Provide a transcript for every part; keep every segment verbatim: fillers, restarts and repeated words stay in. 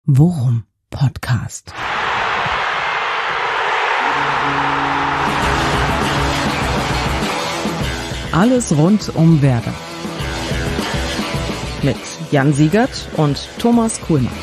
Worum Podcast. Alles rund um Werder. Mit Jan Siegert und Thomas Kuhlmann.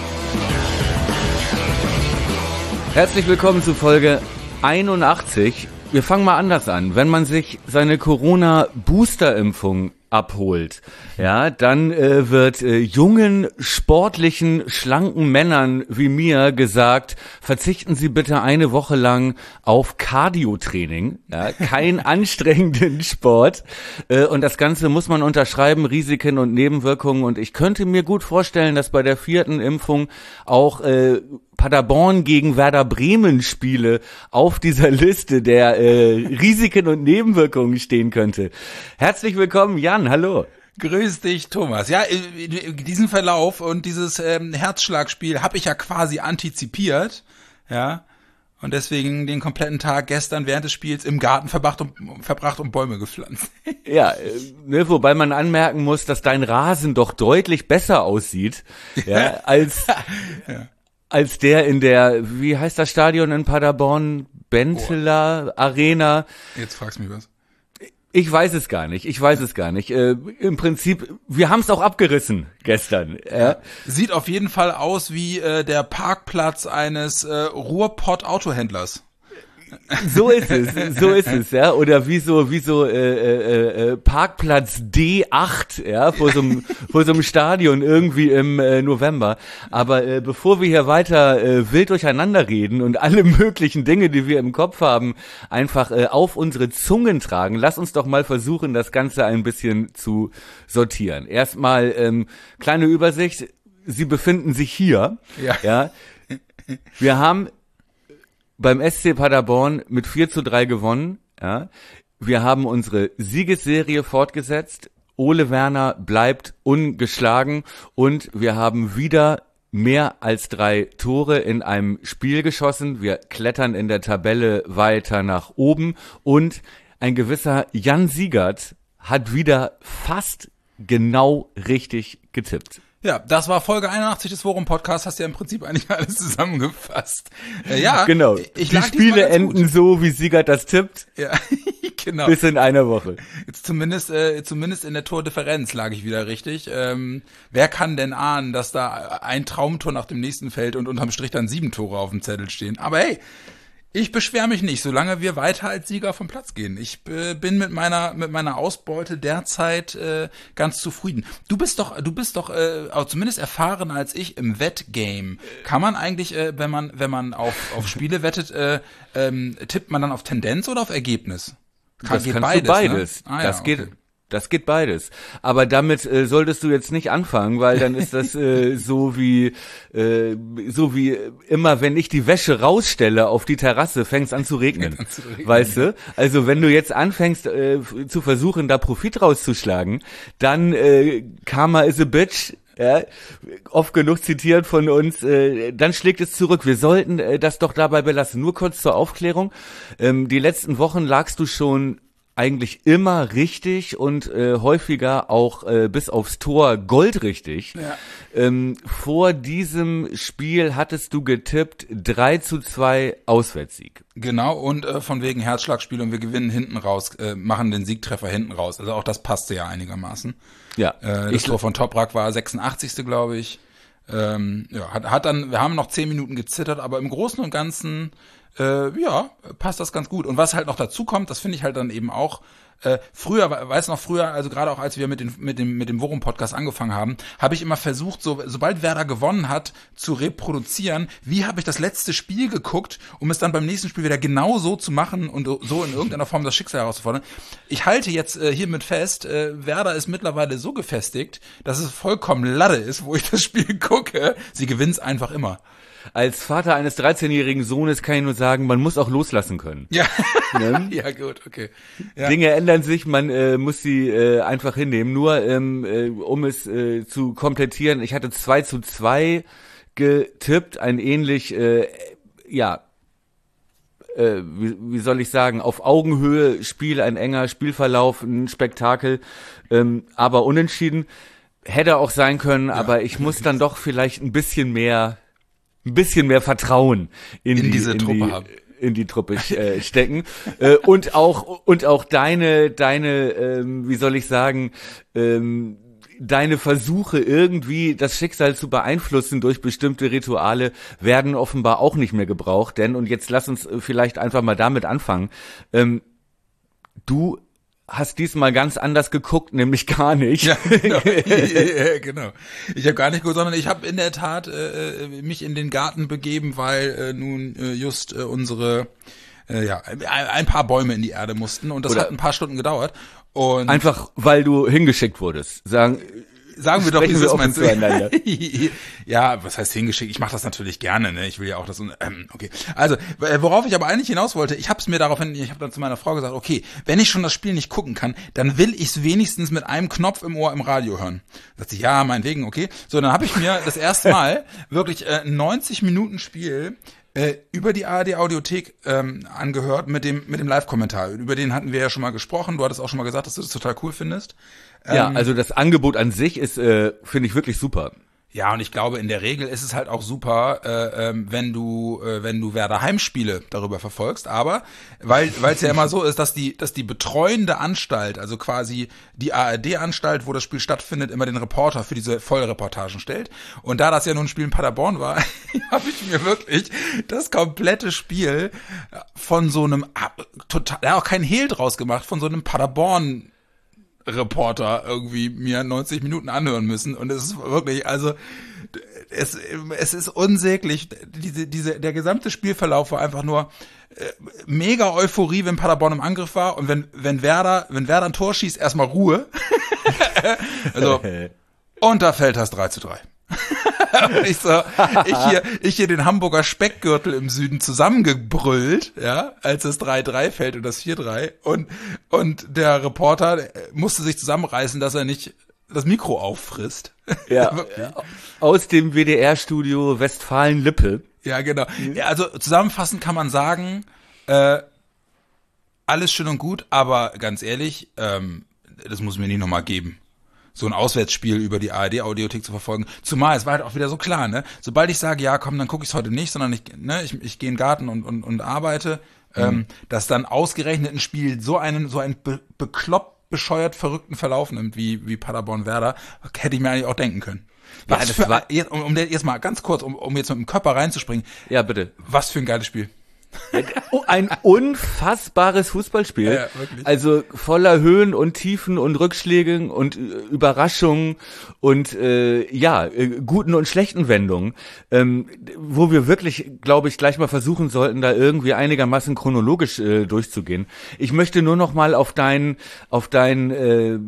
Herzlich willkommen zu Folge einundachtzig. Wir fangen mal anders an. Wenn man sich seine Corona-Booster-Impfung abholt, ja, dann äh, wird äh, jungen, sportlichen, schlanken Männern wie mir gesagt, verzichten Sie bitte eine Woche lang auf Cardio-Training, ja, kein anstrengenden Sport, äh, und das Ganze muss man unterschreiben, Risiken und Nebenwirkungen, und ich könnte mir gut vorstellen, dass bei der vierten Impfung auch äh, Paderborn gegen Werder Bremen Spiele auf dieser Liste der äh, Risiken und Nebenwirkungen stehen könnte. Herzlich willkommen, Jan, hallo. Grüß dich, Thomas. Ja, diesen Verlauf und dieses ähm, Herzschlagspiel habe ich ja quasi antizipiert, ja, und deswegen den kompletten Tag gestern während des Spiels im Garten verbracht und, verbracht und Bäume gepflanzt. Ja, ne, wobei man anmerken muss, dass dein Rasen doch deutlich besser aussieht, ja, als ja. als der in der, wie heißt das Stadion in Paderborn? Benteler oh. Arena. Jetzt fragst du mich was. Ich weiß es gar nicht, ich weiß es gar nicht. Äh, im Prinzip, wir haben es auch abgerissen gestern. Ja. Sieht auf jeden Fall aus wie äh, der Parkplatz eines äh, Ruhrpott-Autohändlers. So ist es, so ist es, ja, oder wie so, wie so äh, äh, Parkplatz D acht, ja, vor so einem vor so einem Stadion irgendwie im äh, November. Aber äh, bevor wir hier weiter äh, wild durcheinander reden und alle möglichen Dinge, die wir im Kopf haben, einfach äh, auf unsere Zungen tragen, lass uns doch mal versuchen, das Ganze ein bisschen zu sortieren. Erstmal ähm, kleine Übersicht. Sie befinden sich hier, ja. ja. Wir haben beim S C Paderborn mit vier zu drei gewonnen, ja. Wir haben unsere Siegesserie fortgesetzt. Ole Werner bleibt ungeschlagen und wir haben wieder mehr als drei Tore in einem Spiel geschossen. Wir klettern in der Tabelle weiter nach oben und ein gewisser Jan Siegert hat wieder fast genau richtig getippt. Ja, das war Folge einundachtzig des Worum Podcasts, hast ja im Prinzip eigentlich alles zusammengefasst. Äh, ja, genau. Ich Die Spiele enden gut. So, wie Siegert das tippt. Ja, genau. Bis in einer Woche. Jetzt zumindest, äh, zumindest in der Tordifferenz lag ich wieder richtig. Ähm, wer kann denn ahnen, dass da ein Traumtor nach dem nächsten fällt und unterm Strich dann sieben Tore auf dem Zettel stehen? Aber hey, ich beschwere mich nicht, solange wir weiter als Sieger vom Platz gehen. Ich äh, bin mit meiner mit meiner Ausbeute derzeit äh, ganz zufrieden. Du bist doch du bist doch äh, auch zumindest erfahrener als ich im Wettgame. Kann man eigentlich, äh, wenn man wenn man auf auf Spiele wettet, äh, ähm, tippt man dann auf Tendenz oder auf Ergebnis? Kann, das kannst beides, du beides. Ne? Ah, das ja, geht. Okay. Das geht beides. Aber damit äh, solltest du jetzt nicht anfangen, weil dann ist das äh, so wie äh, so wie immer, wenn ich die Wäsche rausstelle auf die Terrasse, fängt's an zu regnen. An zu regnen. Weißt du? Also wenn du jetzt anfängst äh, zu versuchen, da Profit rauszuschlagen, dann äh, Karma is a bitch. Ja, oft genug zitiert von uns, äh, dann schlägt es zurück. Wir sollten äh, das doch dabei belassen. Nur kurz zur Aufklärung. Ähm, die letzten Wochen lagst du schon eigentlich immer richtig und äh, häufiger auch äh, bis aufs Tor goldrichtig. Ja. Ähm, vor diesem Spiel hattest du getippt drei zu zwei Auswärtssieg. Genau, und äh, von wegen Herzschlagspiel und wir gewinnen hinten raus, äh, machen den Siegtreffer hinten raus. Also auch das passte ja einigermaßen. Ja. Äh, das ich Tor von Toprak war sechsundachtzigste glaube ich. Ähm, ja, hat, hat dann, wir haben noch zehn Minuten gezittert, aber im Großen und Ganzen Äh, ja, passt das ganz gut. Und was halt noch dazu kommt, das finde ich halt dann eben auch, äh, früher, weiß noch früher, also gerade auch als wir mit, den, mit dem mit dem Worum-Podcast angefangen haben, habe ich immer versucht, so sobald Werder gewonnen hat, zu reproduzieren, wie habe ich das letzte Spiel geguckt, um es dann beim nächsten Spiel wieder genau so zu machen und so in irgendeiner Form das Schicksal herauszufordern. Ich halte jetzt äh, hiermit fest, äh, Werder ist mittlerweile so gefestigt, dass es vollkommen Latte ist, wo ich das Spiel gucke. Sie gewinnt's einfach immer. Als Vater eines dreizehnjährigen Sohnes kann ich nur sagen, man muss auch loslassen können. Ja, ne? Ja gut, okay. Ja. Dinge ändern sich, man äh, muss sie äh, einfach hinnehmen. Nur ähm, äh, um es äh, zu komplettieren, ich hatte zwei zu zwei getippt, ein ähnlich, äh, ja, äh, wie, wie soll ich sagen, auf Augenhöhe Spiel, ein enger Spielverlauf, ein Spektakel, ähm, aber unentschieden. Hätte auch sein können, ja. Aber ich muss dann doch vielleicht ein bisschen mehr ein bisschen mehr Vertrauen in, in die, diese in Truppe die, haben. in die Truppe äh, stecken äh, und auch und auch deine deine ähm, wie soll ich sagen ähm, deine Versuche irgendwie das Schicksal zu beeinflussen durch bestimmte Rituale werden offenbar auch nicht mehr gebraucht, denn und jetzt lass uns vielleicht einfach mal damit anfangen. Ähm, du hast diesmal ganz anders geguckt, nämlich gar nicht. Ja, genau. ja, genau. Ich habe gar nicht geguckt, sondern ich habe in der Tat äh, mich in den Garten begeben, weil äh, nun äh, just äh, unsere äh, ja ein paar Bäume in die Erde mussten und das Oder hat ein paar Stunden gedauert. Und einfach, weil du hingeschickt wurdest. Sagen, sagen wir doch, wie wir es offen zueinander. Ja, was heißt hingeschickt? Ich mache das natürlich gerne, ne? Ich will ja auch das. Ähm, okay. Also, worauf ich aber eigentlich hinaus wollte, ich habe es mir daraufhin, ich habe dann zu meiner Frau gesagt, okay, wenn ich schon das Spiel nicht gucken kann, dann will ich es wenigstens mit einem Knopf im Ohr im Radio hören. Da sagt sie, ja, meinetwegen, okay. So, dann habe ich mir das erste Mal wirklich äh, neunzig Minuten Spiel äh, über die A R D-Audiothek ähm, angehört mit dem mit dem Live-Kommentar. Über den hatten wir ja schon mal gesprochen. Du hattest auch schon mal gesagt, dass du das total cool findest. Ja, also das Angebot an sich ist, äh, finde ich wirklich super. Ja, und ich glaube, in der Regel ist es halt auch super, äh, ähm, wenn du, äh, wenn du Werder Heimspiele darüber verfolgst. Aber weil, weil es ja immer so ist, dass die, dass die betreuende Anstalt, also quasi die A R D-Anstalt, wo das Spiel stattfindet, immer den Reporter für diese Vollreportagen stellt. Und da das ja nun ein Spiel in Paderborn war, habe ich mir wirklich das komplette Spiel von so einem total, ja auch kein Hehl draus gemacht, von so einem Paderborn Reporter irgendwie mir neunzig Minuten anhören müssen und es ist wirklich, also es, es ist unsäglich, diese, diese, der gesamte Spielverlauf war einfach nur äh, mega Euphorie, wenn Paderborn im Angriff war und wenn, wenn Werder, wenn Werder ein Tor schießt, erstmal Ruhe. Also, und da fällt das drei zu drei. Und ich so, ich hier, ich hier den Hamburger Speckgürtel im Süden zusammengebrüllt, ja, als das drei drei fällt und das vier drei und, und der Reporter musste sich zusammenreißen, dass er nicht das Mikro auffrisst. Ja, aus dem W D R-Studio Westfalen-Lippe. Ja, genau. Ja, also zusammenfassend kann man sagen, äh, alles schön und gut, aber ganz ehrlich, ähm, das muss mir nie nochmal geben. So ein Auswärtsspiel über die A R D-Audiothek zu verfolgen. Zumal, es war halt auch wieder so klar, ne? Sobald ich sage, ja komm, dann gucke ich es heute nicht, sondern ich, ne, ich, ich gehe in den Garten und, und, und arbeite, mhm. ähm, dass dann ausgerechnet ein Spiel so einen, so einen be- bekloppt, bescheuert, verrückten Verlauf nimmt, wie, wie Paderborn Werder, hätte ich mir eigentlich auch denken können. Was ja, das für, war jetzt, um, um jetzt mal ganz kurz, um, um jetzt mit dem Körper reinzuspringen. Ja, bitte. Was für ein geiles Spiel. Ein unfassbares Fußballspiel, ja, also voller Höhen und Tiefen und Rückschlägen und äh, Überraschungen und äh, ja, äh, guten und schlechten Wendungen, ähm, wo wir wirklich, glaube ich, gleich mal versuchen sollten, da irgendwie einigermaßen chronologisch äh, durchzugehen. Ich möchte nur noch mal auf dein, auf dein äh,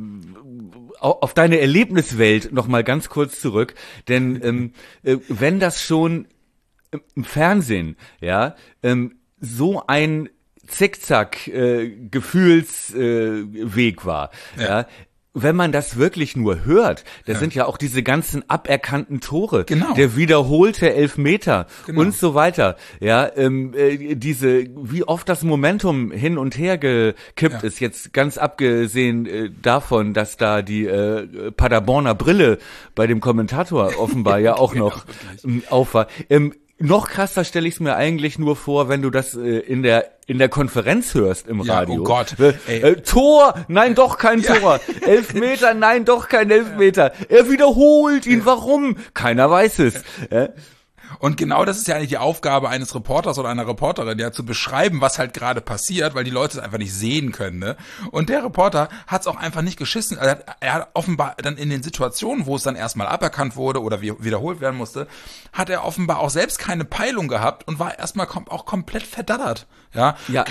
auf deine Erlebniswelt noch mal ganz kurz zurück, denn ähm, äh, wenn das schon im Fernsehen, ja, ähm, so ein Zickzack äh, Gefühlsweg äh, war, ja. ja, wenn man das wirklich nur hört, da ja. sind ja auch diese ganzen aberkannten Tore, genau. der wiederholte Elfmeter genau. und so weiter, ja, ähm, äh, diese, wie oft das Momentum hin und her gekippt ja. ist, jetzt ganz abgesehen äh, davon, dass da die äh, Paderborner Brille bei dem Kommentator offenbar ja auch noch ja, auf war. Ähm, Noch krasser stelle ich es mir eigentlich nur vor, wenn du das äh, in der in der Konferenz hörst im ja, Radio. Oh Gott. Äh, äh, Tor, nein, doch kein ja. Tor. Elfmeter, nein, doch kein Elfmeter. Er wiederholt ihn, warum? Keiner weiß es. Ja. Und genau das ist ja eigentlich die Aufgabe eines Reporters oder einer Reporterin, ja, zu beschreiben, was halt gerade passiert, weil die Leute es einfach nicht sehen können, ne? Und der Reporter hat es auch einfach nicht geschissen. Er hat, er hat offenbar dann in den Situationen, wo es dann erstmal aberkannt wurde oder wiederholt werden musste, hat er offenbar auch selbst keine Peilung gehabt und war erstmal kom- auch komplett verdattert, ja? Ja.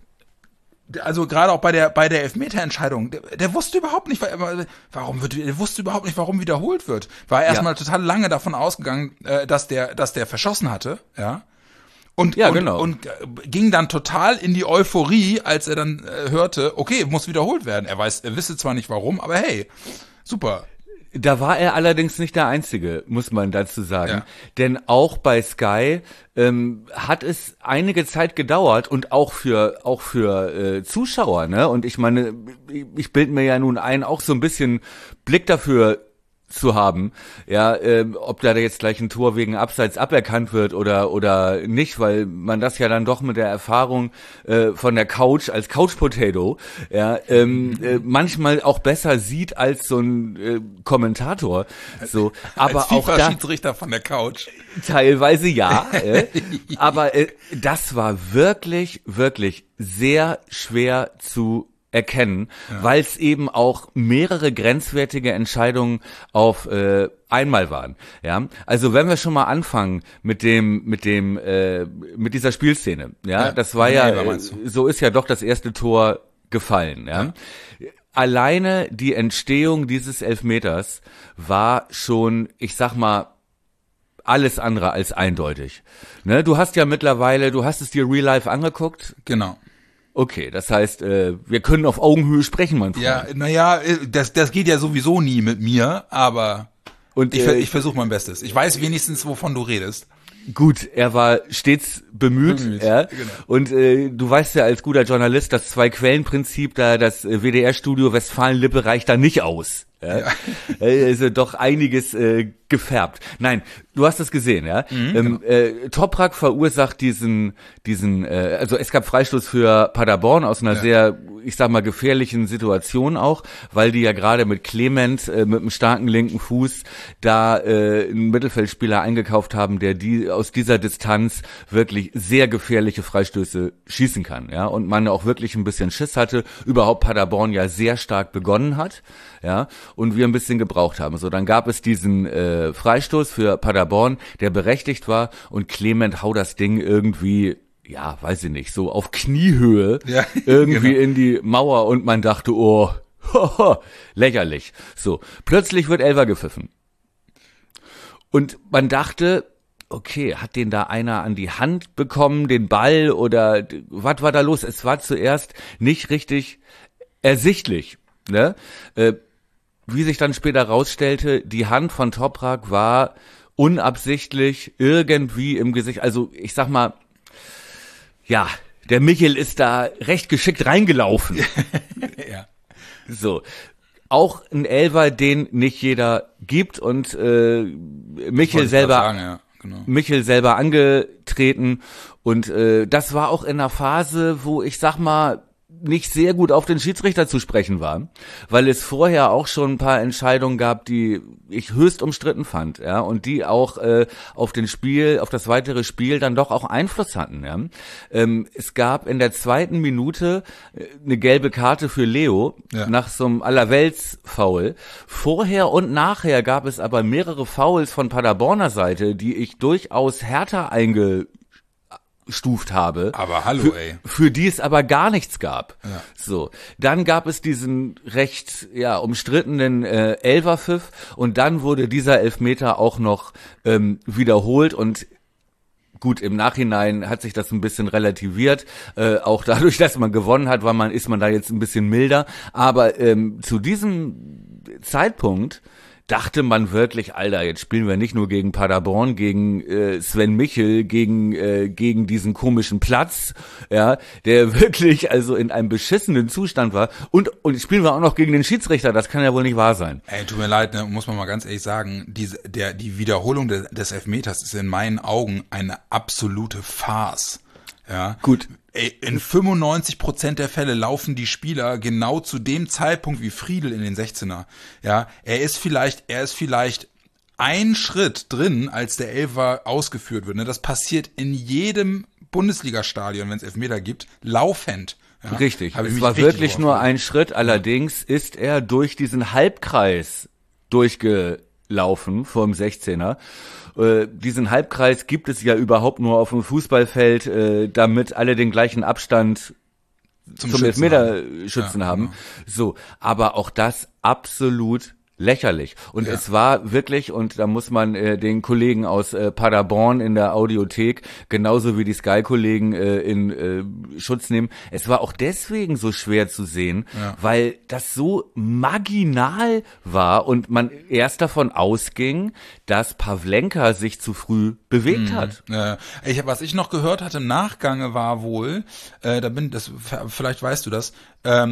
Also gerade auch bei der bei der Elfmeterentscheidung, der, der wusste überhaupt nicht, warum wird, der wusste überhaupt nicht, warum wiederholt wird. War erstmal ja. total lange davon ausgegangen, äh, dass der dass der verschossen hatte, ja. Und, ja, und, genau. und ging dann total in die Euphorie, als er dann äh, hörte, okay, muss wiederholt werden. Er weiß, er wisse zwar nicht warum, aber hey, super. Da war er allerdings nicht der Einzige, muss man dazu sagen. Ja. Denn auch bei Sky ähm, hat es einige Zeit gedauert und auch für auch für äh, Zuschauer, ne? Und ich meine, ich bilde mir ja nun ein, auch so ein bisschen Blick dafür zu haben, ja, ähm, ob da jetzt gleich ein Tor wegen Abseits aberkannt wird oder oder nicht, weil man das ja dann doch mit der Erfahrung äh, von der Couch als Couch Potato, ja, ähm, äh, manchmal auch besser sieht als so ein äh, Kommentator, so, aber als auch da Schiedsrichter von der Couch. Teilweise ja, äh, aber äh, das war wirklich, wirklich sehr schwer zu erkennen, ja. weil es eben auch mehrere grenzwertige Entscheidungen auf äh, einmal waren. Ja, also wenn wir schon mal anfangen mit dem, mit dem, äh, mit dieser Spielszene, ja, ja. das war ja, ja so ist ja doch das erste Tor gefallen. Ja. ja. Alleine die Entstehung dieses Elfmeters war schon, ich sag mal, alles andere als eindeutig. Ne, du hast ja mittlerweile, du hast es dir real life angeguckt. Genau. Okay, das heißt, äh, wir können auf Augenhöhe sprechen, mein Freund. Ja, naja, das, das geht ja sowieso nie mit mir, aber und, ich, äh, ich versuche mein Bestes. Ich weiß wenigstens, wovon du redest. Gut, er war stets bemüht, bemüht ja. Genau. Und äh, du weißt ja als guter Journalist, das Zwei-Quellen-Prinzip, da das W D R-Studio Westfalen-Lippe reicht da nicht aus. Ja. Ja. Also doch einiges äh, gefärbt. Nein, du hast es gesehen, ja. Mhm, ähm, genau. äh, Toprak verursacht diesen, diesen, äh, also es gab Freistoß für Paderborn aus einer ja. sehr, ich sag mal, gefährlichen Situation auch, weil die ja gerade mit Clement äh, mit einem starken linken Fuß da äh, einen Mittelfeldspieler eingekauft haben, der die aus dieser Distanz wirklich sehr gefährliche Freistöße schießen kann, ja. Und man auch wirklich ein bisschen Schiss hatte, überhaupt Paderborn ja sehr stark begonnen hat, ja. Und wir ein bisschen gebraucht haben. So, dann gab es diesen äh, Freistoß für Paderborn, der berechtigt war und Clement hau das Ding irgendwie, ja, weiß ich nicht, so auf Kniehöhe ja, irgendwie genau. in die Mauer und man dachte, oh, hoho, lächerlich. So, plötzlich wird Elfer gepfiffen. Und man dachte, okay, hat den da einer an die Hand bekommen, den Ball oder was war da los? Es war zuerst nicht richtig ersichtlich, ne? Äh, Wie sich dann später rausstellte, die Hand von Toprak war unabsichtlich irgendwie im Gesicht. Also ich sag mal, ja, der Michel ist da recht geschickt reingelaufen. ja. So, auch ein Elfer, den nicht jeder gibt und äh, Michel selber, sagen, ja. Genau. Michel selber angetreten und äh, das war auch in einer Phase, wo ich sag mal nicht sehr gut auf den Schiedsrichter zu sprechen war, weil es vorher auch schon ein paar Entscheidungen gab, die ich höchst umstritten fand, ja, und die auch äh, auf den Spiel, auf das weitere Spiel dann doch auch Einfluss hatten, ja. Ähm, es gab in der zweiten Minute äh, eine gelbe Karte für Leo ja. nach so einem Allerwelts-Foul. Vorher und nachher gab es aber mehrere Fouls von Paderborner Seite, die ich durchaus härter einge stuft habe. Aber hallo, für, ey. Für die es aber gar nichts gab. Ja. So. Dann gab es diesen recht, ja, umstrittenen äh, Elferpfiff und dann wurde dieser Elfmeter auch noch ähm, wiederholt und gut, im Nachhinein hat sich das ein bisschen relativiert, äh, auch dadurch, dass man gewonnen hat, war man, ist man da jetzt ein bisschen milder, aber ähm, zu diesem Zeitpunkt dachte man wirklich, Alter, jetzt spielen wir nicht nur gegen Paderborn, gegen äh, Sven Michel, gegen äh, gegen diesen komischen Platz, ja, der wirklich also in einem beschissenen Zustand war und und spielen wir auch noch gegen den Schiedsrichter, das kann ja wohl nicht wahr sein. Ey, tut mir leid, ne, muss man mal ganz ehrlich sagen, diese der die Wiederholung des, des Elfmeters ist in meinen Augen eine absolute Farce. Ja. Gut. Ey, in fünfundneunzig Prozent der Fälle laufen die Spieler genau zu dem Zeitpunkt wie Friedel in den sechzehner. Ja, er ist vielleicht, er ist vielleicht ein Schritt drin, als der Elfer ausgeführt wird. Ne? Das passiert in jedem Bundesliga-Stadion, wenn es Elfmeter gibt, laufend. Ja? Richtig. Es war wirklich nur ein Schritt. Allerdings ist er durch diesen Halbkreis durchgelaufen vom sechzehner. Äh, diesen Halbkreis gibt es ja überhaupt nur auf dem Fußballfeld, äh, damit alle den gleichen Abstand zum, zum Elfmeterschützen ja, haben. Genau. So, aber auch das absolut lächerlich. Und ja. es war wirklich, und da muss man äh, den Kollegen aus äh, Paderborn in der Audiothek, genauso wie die Sky-Kollegen äh, in äh, Schutz nehmen, es war auch deswegen so schwer zu sehen, ja. weil das so marginal war und man erst davon ausging, dass Pavlenka sich zu früh bewegt mhm. hat. Ja. Ich, was ich noch gehört hatte im Nachgange war wohl, äh, da bin das, vielleicht weißt du das, ähm,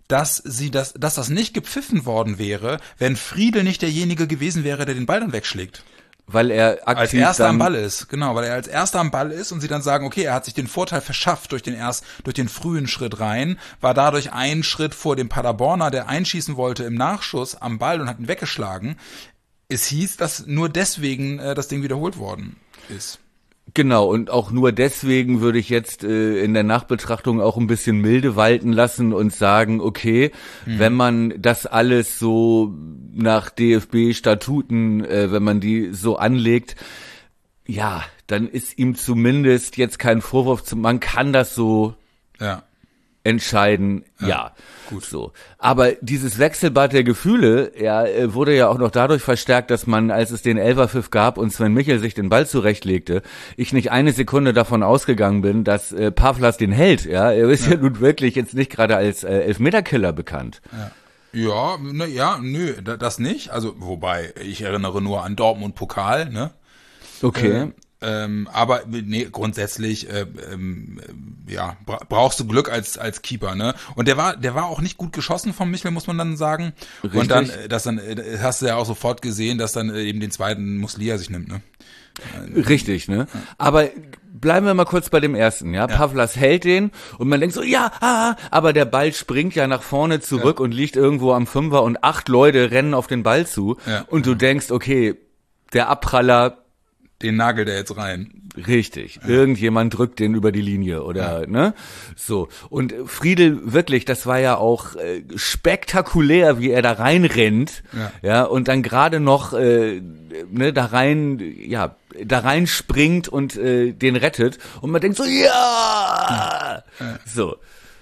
dass sie das, dass das nicht gepfiffen worden wäre, wenn Friedel nicht derjenige gewesen wäre, der den Ball dann wegschlägt. Weil er aktiv als erster dann am Ball ist, genau, weil er als erster am Ball ist und sie dann sagen, okay, er hat sich den Vorteil verschafft durch den erst, durch den frühen Schritt rein, war dadurch einen Schritt vor dem Paderborner, der einschießen wollte im Nachschuss am Ball und hat ihn weggeschlagen. Es hieß, dass nur deswegen äh, das Ding wiederholt worden ist. Genau, und auch nur deswegen würde ich jetzt äh, in der Nachbetrachtung auch ein bisschen milde walten lassen und sagen, okay, mhm. wenn man das alles so nach D F B-Statuten, äh, wenn man die so anlegt, ja, dann ist ihm zumindest jetzt kein Vorwurf zu, man kann das so ja. entscheiden, ja, ja. Gut so. Aber dieses Wechselbad der Gefühle, ja, wurde ja auch noch dadurch verstärkt, dass man, als es den Elferpfiff gab und Sven Michel sich den Ball zurechtlegte, ich nicht eine Sekunde davon ausgegangen bin, dass äh, Pavlas den hält, ja. Er ist ja, ja nun wirklich jetzt nicht gerade als äh, Elfmeterkiller bekannt. Ja. Ja, ne, ja, nö, das nicht. Also, wobei, ich erinnere nur an Dortmund-Pokal, ne? Okay. Äh, Ähm, aber nee, grundsätzlich äh, ähm, ja bra- brauchst du Glück als als Keeper, ne? Und der war der war auch nicht gut geschossen von Michel, muss man dann sagen. Richtig. Und dann das dann äh, hast du ja auch sofort gesehen, dass dann äh, eben den zweiten Muslia sich nimmt, ne? Richtig, ne? Aber bleiben wir mal kurz bei dem ersten, ja? ja. Pavlas hält den und man denkt so, ja, ah, aber der Ball springt ja nach vorne zurück ja. und liegt irgendwo am Fünfer und acht Leute rennen auf den Ball zu ja. und du denkst, okay, der Abpraller, den nagelt er jetzt rein. Richtig. Ja. Irgendjemand drückt den über die Linie oder, ja. ne? So. Und Friedel, wirklich, das war ja auch äh, spektakulär, wie er da reinrennt. Ja. Ja, und dann gerade noch, äh, ne, da rein, ja, da rein springt und äh, den rettet. Und man denkt so, ja! ja. So.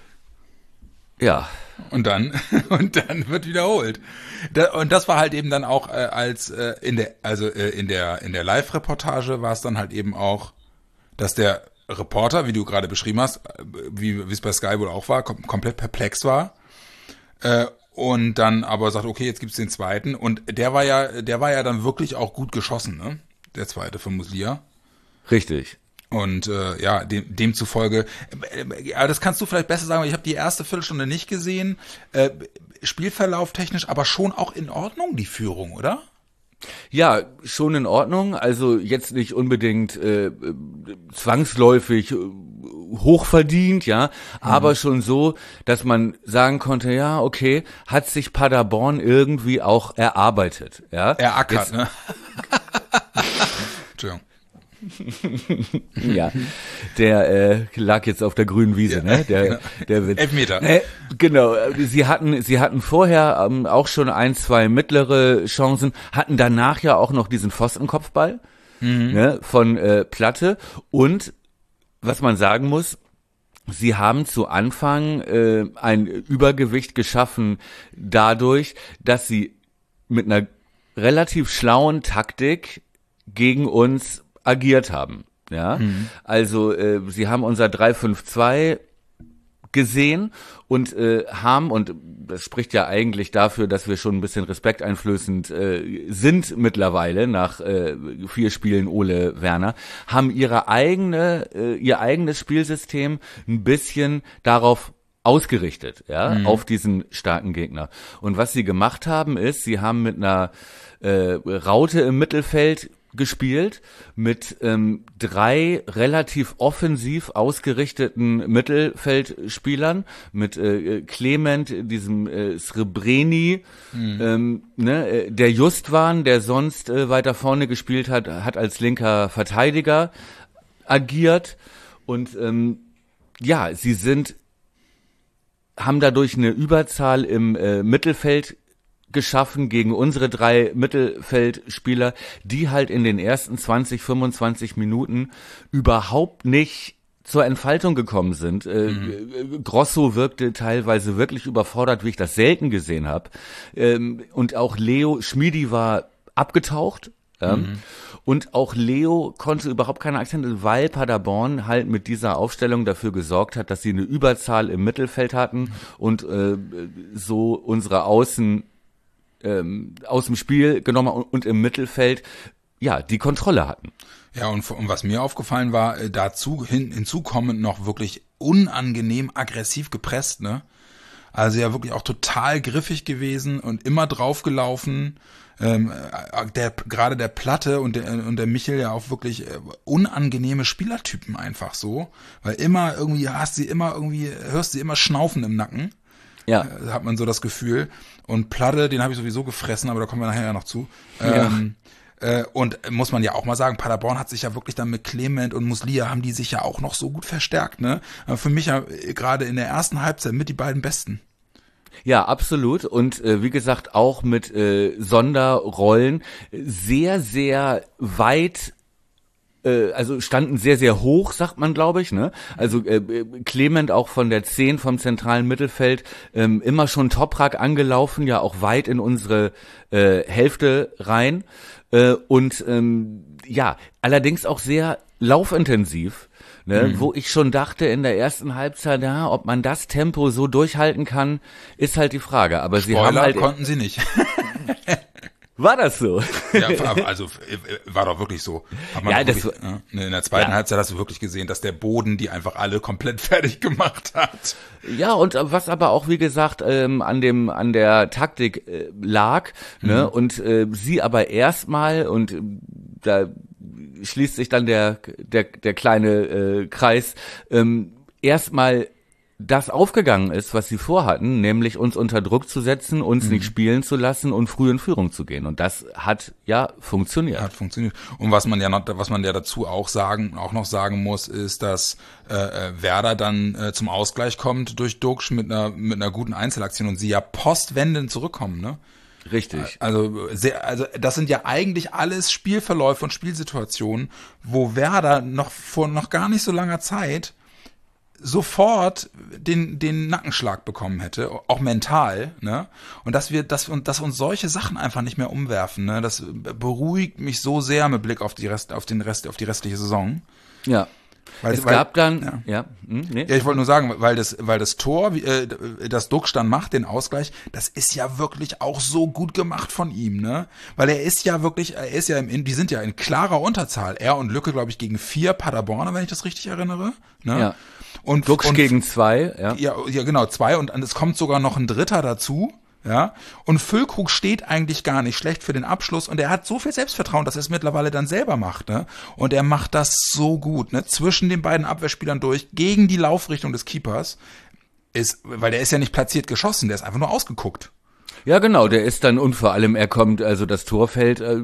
Ja. Und dann, und dann wird wiederholt. Da, und das war halt eben dann auch äh, als äh, in der, also äh, in der in der Live-Reportage war es dann halt eben auch, dass der Reporter, wie du gerade beschrieben hast, wie wie es bei Sky wohl auch war, kom- komplett perplex war. Äh, und dann aber sagt, okay, jetzt gibt's den zweiten. Und der war ja, der war ja dann wirklich auch gut geschossen, ne? Der zweite von Muslia. Richtig. Und äh, ja, dem, demzufolge, äh, aber das kannst du vielleicht besser sagen, weil ich habe die erste Viertelstunde nicht gesehen. Äh, Spielverlauf technisch, aber schon auch in Ordnung, die Führung, oder? Ja, schon in Ordnung. Also jetzt nicht unbedingt äh, zwangsläufig äh, hochverdient, ja, mhm. aber schon so, dass man sagen konnte, ja, okay, hat sich Paderborn irgendwie auch erarbeitet, ja. Erackert, jetzt, ne? Entschuldigung. Ja, der äh, lag jetzt auf der grünen Wiese, ja, ne? Der, genau. der Witz. Elfmeter. Äh, genau. Sie hatten, sie hatten vorher ähm, auch schon ein, zwei mittlere Chancen, hatten danach ja auch noch diesen Pfostenkopfball mhm. ne, von äh, Platte. Und was man sagen muss, sie haben zu Anfang äh, ein Übergewicht geschaffen dadurch, dass sie mit einer relativ schlauen Taktik gegen uns agiert haben, ja, mhm. also äh, sie haben unser drei fünf zwei gesehen und äh, haben, und das spricht ja eigentlich dafür, dass wir schon ein bisschen respekteinflößend äh, sind mittlerweile nach äh, vier Spielen Ole Werner, haben ihre eigene, äh, ihr eigenes Spielsystem ein bisschen darauf ausgerichtet, ja, mhm. auf diesen starken Gegner. Und was sie gemacht haben ist, sie haben mit einer äh, Raute im Mittelfeld gespielt mit ähm, drei relativ offensiv ausgerichteten Mittelfeldspielern, mit äh, Clement, diesem äh, Srebreni, mhm. ähm, ne, äh, der Justwan, der sonst äh, weiter vorne gespielt hat, hat als linker Verteidiger agiert und ähm, ja, sie sind haben dadurch eine Überzahl im äh, Mittelfeld geschaffen gegen unsere drei Mittelfeldspieler, die halt in den ersten zwanzig, fünfundzwanzig Minuten überhaupt nicht zur Entfaltung gekommen sind. Mhm. Grosso wirkte teilweise wirklich überfordert, wie ich das selten gesehen habe. Und auch Leo Schmiedi war abgetaucht. Mhm. Und auch Leo konnte überhaupt keine Akzente, weil Paderborn halt mit dieser Aufstellung dafür gesorgt hat, dass sie eine Überzahl im Mittelfeld hatten und äh, so unsere Außen ähm, aus dem Spiel genommen und, und im Mittelfeld ja die Kontrolle hatten. Ja, und, und was mir aufgefallen war, dazu hin, hinzukommend noch wirklich unangenehm aggressiv gepresst, ne? Also ja wirklich auch total griffig gewesen und immer draufgelaufen. Ähm, der, gerade der Platte und der, und der Michel ja auch wirklich äh, unangenehme Spielertypen einfach so, weil immer irgendwie hast sie immer irgendwie, hörst sie immer schnaufen im Nacken. Ja. Äh, hat man so das Gefühl. Und Platte, den habe ich sowieso gefressen, aber da kommen wir nachher ja noch zu. Ähm, ja. äh, und muss man ja auch mal sagen, Paderborn hat sich ja wirklich dann mit Clement und Muslia haben die sich ja auch noch so gut verstärkt, ne? Aber für mich ja äh, gerade in der ersten Halbzeit mit die beiden Besten. Ja, absolut. Und äh, wie gesagt, auch mit äh, Sonderrollen sehr, sehr weit, äh, also standen sehr, sehr hoch, sagt man, glaube ich. Ne? Also äh, Clement auch von der zehn vom zentralen Mittelfeld ähm, immer schon Toprak angelaufen, ja auch weit in unsere äh, Hälfte rein. Äh, und ähm, ja, allerdings auch sehr laufintensiv. Ne, mhm. Wo ich schon dachte in der ersten Halbzeit, ja, ob man das Tempo so durchhalten kann, ist halt die Frage. Aber Spoiler, sie haben halt konnten sie nicht. War das so? Ja, also war doch wirklich so. Hat man ja, wirklich, das, in der zweiten ja. Halbzeit hast du wirklich gesehen, dass der Boden die einfach alle komplett fertig gemacht hat. Ja, und was aber auch, wie gesagt, ähm, an dem an der Taktik äh, lag, mhm. ne, und äh, sie aber erstmal, und äh, da schließt sich dann der der der kleine äh, Kreis, ähm, erstmal das aufgegangen ist, was sie vorhatten, nämlich uns unter Druck zu setzen, uns mhm. nicht spielen zu lassen und früh in Führung zu gehen. Und das hat ja funktioniert. Hat funktioniert. Und was man ja noch, was man ja dazu auch sagen, auch noch sagen muss, ist, dass äh, Werder dann äh, zum Ausgleich kommt durch Duxch mit einer mit einer guten Einzelaktion und sie ja postwendend zurückkommen, ne? Richtig. Also sehr, also das sind ja eigentlich alles Spielverläufe und Spielsituationen, wo Werder noch vor noch gar nicht so langer Zeit sofort den den Nackenschlag bekommen hätte, auch mental, ne? Und dass wir dass wir dass uns solche Sachen einfach nicht mehr umwerfen, ne? Das beruhigt mich so sehr mit Blick auf die Rest auf den Rest auf die restliche Saison. Ja. Weil, es weil, gab dann, ja, ja, hm, nee. ja ich wollte nur sagen, weil das, weil das Tor, äh, das Duxch dann macht, den Ausgleich, das ist ja wirklich auch so gut gemacht von ihm, ne? Weil er ist ja wirklich, er ist ja im, die sind ja in klarer Unterzahl. Er und Lücke, glaube ich, gegen vier Paderborner, wenn ich das richtig erinnere, ne? Ja. Und Duxch und, gegen zwei, ja. Ja, ja, genau, zwei und es kommt sogar noch ein Dritter dazu. Ja, und Füllkrug steht eigentlich gar nicht schlecht für den Abschluss und er hat so viel Selbstvertrauen, dass er es mittlerweile dann selber macht, ne? Und er macht das so gut, ne? Zwischen den beiden Abwehrspielern durch, gegen die Laufrichtung des Keepers, ist, weil der ist ja nicht platziert geschossen, der ist einfach nur ausgeguckt. Ja, genau, der ist dann, und vor allem er kommt, also das Tor fällt äh,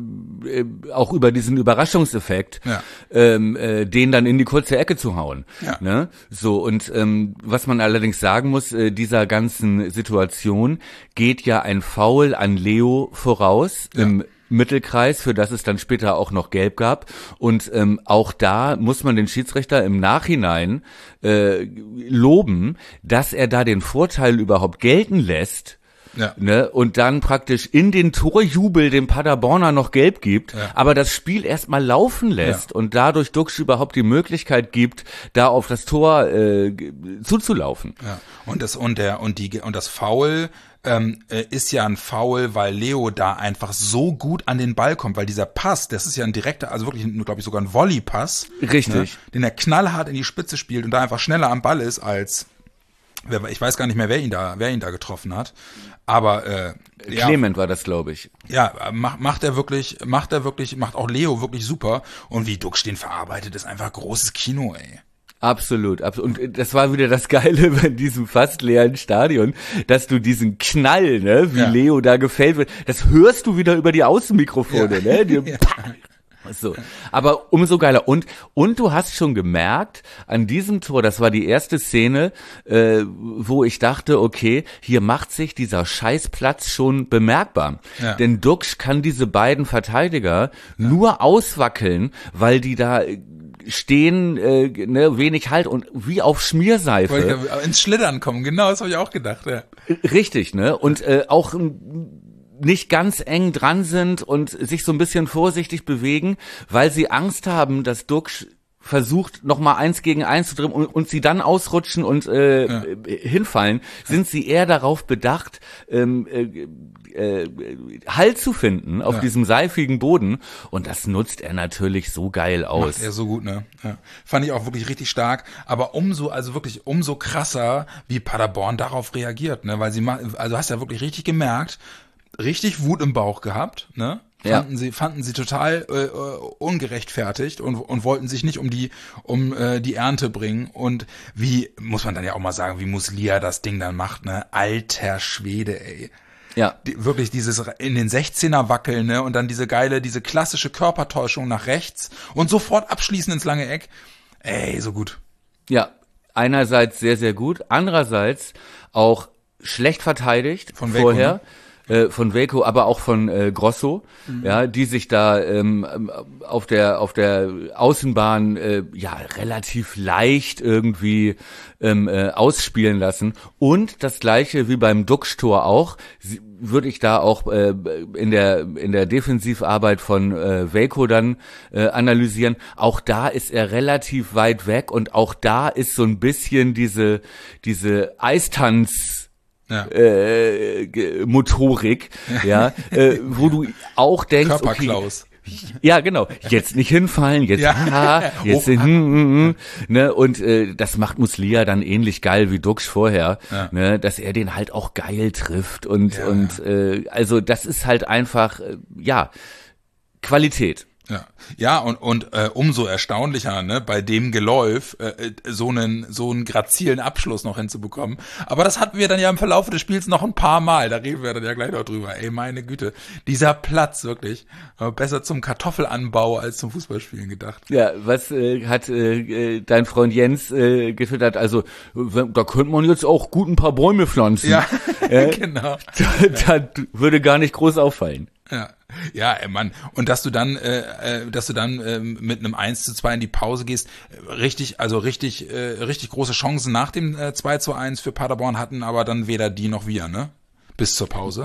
auch über diesen Überraschungseffekt, ja. ähm, äh, den dann in die kurze Ecke zu hauen. Ja. Ne? So, und ähm, was man allerdings sagen muss, äh, dieser ganzen Situation geht ja ein Foul an Leo voraus, ja. im Mittelkreis, für das es dann später auch noch gelb gab. Und ähm, auch da muss man den Schiedsrichter im Nachhinein äh, loben, dass er da den Vorteil überhaupt gelten lässt. Ja. Ne, und dann praktisch in den Torjubel dem Paderborner noch gelb gibt, ja. aber das Spiel erstmal laufen lässt ja. und dadurch Duxch überhaupt die Möglichkeit gibt, da auf das Tor äh, zuzulaufen. Ja. Und das und der und die und das Foul ähm, ist ja ein Foul, weil Leo da einfach so gut an den Ball kommt, weil dieser Pass, das ist ja ein direkter, also wirklich, glaube ich, sogar ein Volley-Pass, richtig, ne, den er knallhart in die Spitze spielt und da einfach schneller am Ball ist als ich weiß gar nicht mehr, wer ihn da, wer ihn da getroffen hat, aber äh, Clement ja, war das, glaube ich. Ja, macht macht er wirklich, macht er wirklich, macht auch Leo wirklich super und wie Duxch den verarbeitet, ist einfach großes Kino, ey. Absolut, absolut. Und das war wieder das Geile bei diesem fast leeren Stadion, dass du diesen Knall, ne, wie ja. Leo da gefällt wird, das hörst du wieder über die Außenmikrofone, ja. ne? Die, ja. So, aber umso geiler. Und und du hast schon gemerkt, an diesem Tor, das war die erste Szene, äh, wo ich dachte, okay, hier macht sich dieser Scheißplatz schon bemerkbar. Ja. Denn Duxch kann diese beiden Verteidiger ja. nur auswackeln, weil die da stehen, äh, ne, wenig Halt und wie auf Schmierseife. Wollte ins Schlittern kommen, genau, das habe ich auch gedacht. Ja. Richtig, ne? Und äh, auch nicht ganz eng dran sind und sich so ein bisschen vorsichtig bewegen, weil sie Angst haben, dass Duxch versucht, noch mal eins gegen eins zu drehen und, und sie dann ausrutschen und äh, ja. hinfallen, sind sie eher darauf bedacht, ähm, äh, äh, Halt zu finden auf ja. diesem seifigen Boden. Und das nutzt er natürlich so geil aus. Macht er so gut, ne? Ja. Fand ich auch wirklich richtig stark. Aber umso, also wirklich umso krasser, wie Paderborn darauf reagiert, ne? Weil sie, also hast ja wirklich richtig gemerkt, richtig Wut im Bauch gehabt, ne? Fanden ja. sie fanden sie total äh, ungerechtfertigt und und wollten sich nicht um die um äh, die Ernte bringen. Und wie, muss man dann ja auch mal sagen, wie Muslia das Ding dann macht, ne? Alter Schwede, ey. Ja. Die, wirklich dieses in den sechzehner wackeln, ne? Und dann diese geile, diese klassische Körpertäuschung nach rechts und sofort abschließen ins lange Eck. Ey, so gut. Ja, einerseits sehr, sehr gut. Andererseits auch schlecht verteidigt von Veco, vorher. Ne? Von Veco, aber auch von äh, Grosso, mhm. ja, die sich da ähm, auf der auf der Außenbahn äh, ja relativ leicht irgendwie ähm, äh, ausspielen lassen. Und das gleiche wie beim Duxch-Tor auch, würde ich da auch äh, in der in der Defensivarbeit von äh, Veco dann äh, analysieren. Auch da ist er relativ weit weg und auch da ist so ein bisschen diese diese Eistanz Ja. Äh, Motorik, ja, äh, wo du auch denkst, Körperklaus. Okay, ja, genau, jetzt nicht hinfallen, jetzt, ja. ah, jetzt, oh, hm, hm, hm, ne, und äh, das macht Muslia dann ähnlich geil wie Duxch vorher, ja. ne, dass er den halt auch geil trifft und ja, und ja. Äh, also das ist halt einfach, äh, ja, Qualität. Ja, ja und und äh, umso erstaunlicher, ne, bei dem Geläuf äh, so einen so einen grazilen Abschluss noch hinzubekommen. Aber das hatten wir dann ja im Verlauf des Spiels noch ein paar Mal. Da reden wir dann ja gleich noch drüber. Ey, meine Güte, dieser Platz wirklich äh, besser zum Kartoffelanbau als zum Fußballspielen gedacht. Ja, was äh, hat äh, dein Freund Jens äh, getwittert? Also da könnte man jetzt auch gut ein paar Bäume pflanzen. Ja, äh, genau. Da, da würde gar nicht groß auffallen. Ja. Ja, ey, Mann. Und dass du dann, äh, dass du dann äh, mit einem eins zu zwei in die Pause gehst, richtig, also richtig, äh, richtig große Chancen nach dem äh, zwei zu eins für Paderborn hatten, aber dann weder die noch wir, ne? Bis zur Pause.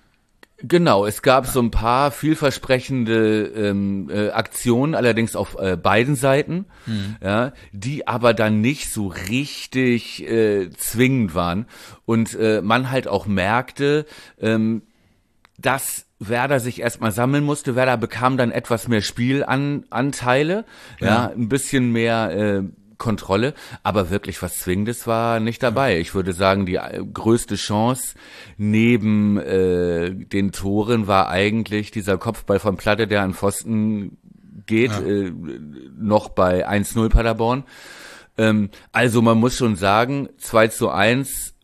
Genau, es gab so ein paar vielversprechende ähm, äh, Aktionen, allerdings auf äh, beiden Seiten, mhm. ja, die aber dann nicht so richtig äh, zwingend waren und äh, man halt auch merkte, ähm, dass Werder sich erstmal sammeln musste. Werder bekam dann etwas mehr Spielanteile, ja, ja ein bisschen mehr äh, Kontrolle, aber wirklich was Zwingendes war nicht dabei. Ich würde sagen, die größte Chance neben äh, den Toren war eigentlich dieser Kopfball von Platte, der an Pfosten geht, ja. äh, noch bei eins null Paderborn. Ähm, also man muss schon sagen, zwei zu eins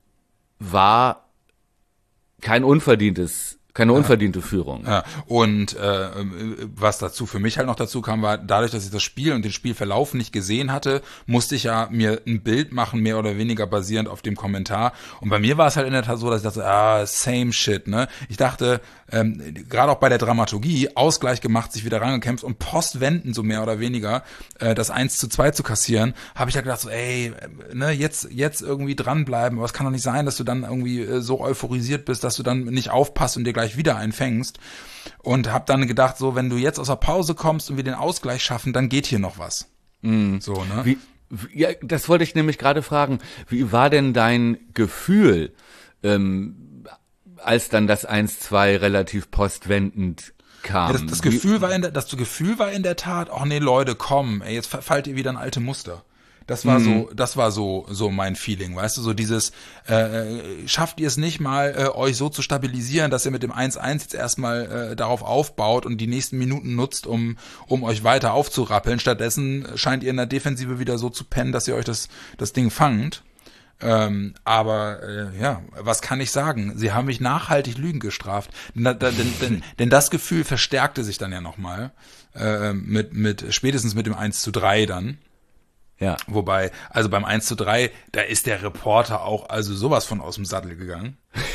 war kein unverdientes Keine unverdiente Führung. Ja, und äh, was dazu für mich halt noch dazu kam, war, dadurch, dass ich das Spiel und den Spielverlauf nicht gesehen hatte, musste ich ja mir ein Bild machen, mehr oder weniger basierend auf dem Kommentar. Und bei mir war es halt in der Tat so, dass ich dachte, ah, same shit, ne? Ich dachte, ähm, gerade auch bei der Dramaturgie, Ausgleich gemacht, sich wieder rangekämpft und postwenden so mehr oder weniger äh, das eins zu zwei zu kassieren, habe ich halt gedacht so, ey, ne, jetzt jetzt irgendwie dranbleiben, aber es kann doch nicht sein, dass du dann irgendwie äh, so euphorisiert bist, dass du dann nicht aufpasst und dir gleich wieder einfängst, und hab dann gedacht, so, wenn du jetzt aus der Pause kommst und wir den Ausgleich schaffen, dann geht hier noch was. Mm. So, ne? Wie, wie, ja, das wollte ich nämlich gerade fragen. Wie war denn dein Gefühl, ähm, als dann das eins zwei relativ postwendend kam? Ja, das, das Gefühl war in der, das Gefühl war in der Tat, ach nee, Leute, komm, ey, jetzt fallt ihr wieder in alte Muster. Das war mhm. so, das war so, so mein Feeling, weißt du, so dieses, äh, schafft ihr es nicht mal, äh, euch so zu stabilisieren, dass ihr mit dem eins eins jetzt erstmal äh, darauf aufbaut und die nächsten Minuten nutzt, um, um euch weiter aufzurappeln. Stattdessen scheint ihr in der Defensive wieder so zu pennen, dass ihr euch das, das Ding fangt. Ähm, aber äh, ja, was kann ich sagen? Sie haben mich nachhaltig Lügen gestraft. Denn, denn, denn, denn das Gefühl verstärkte sich dann ja nochmal, äh, mit, mit, spätestens mit dem eins zu drei dann. Ja. Wobei, also beim eins zu drei, da ist der Reporter auch also sowas von aus dem Sattel gegangen.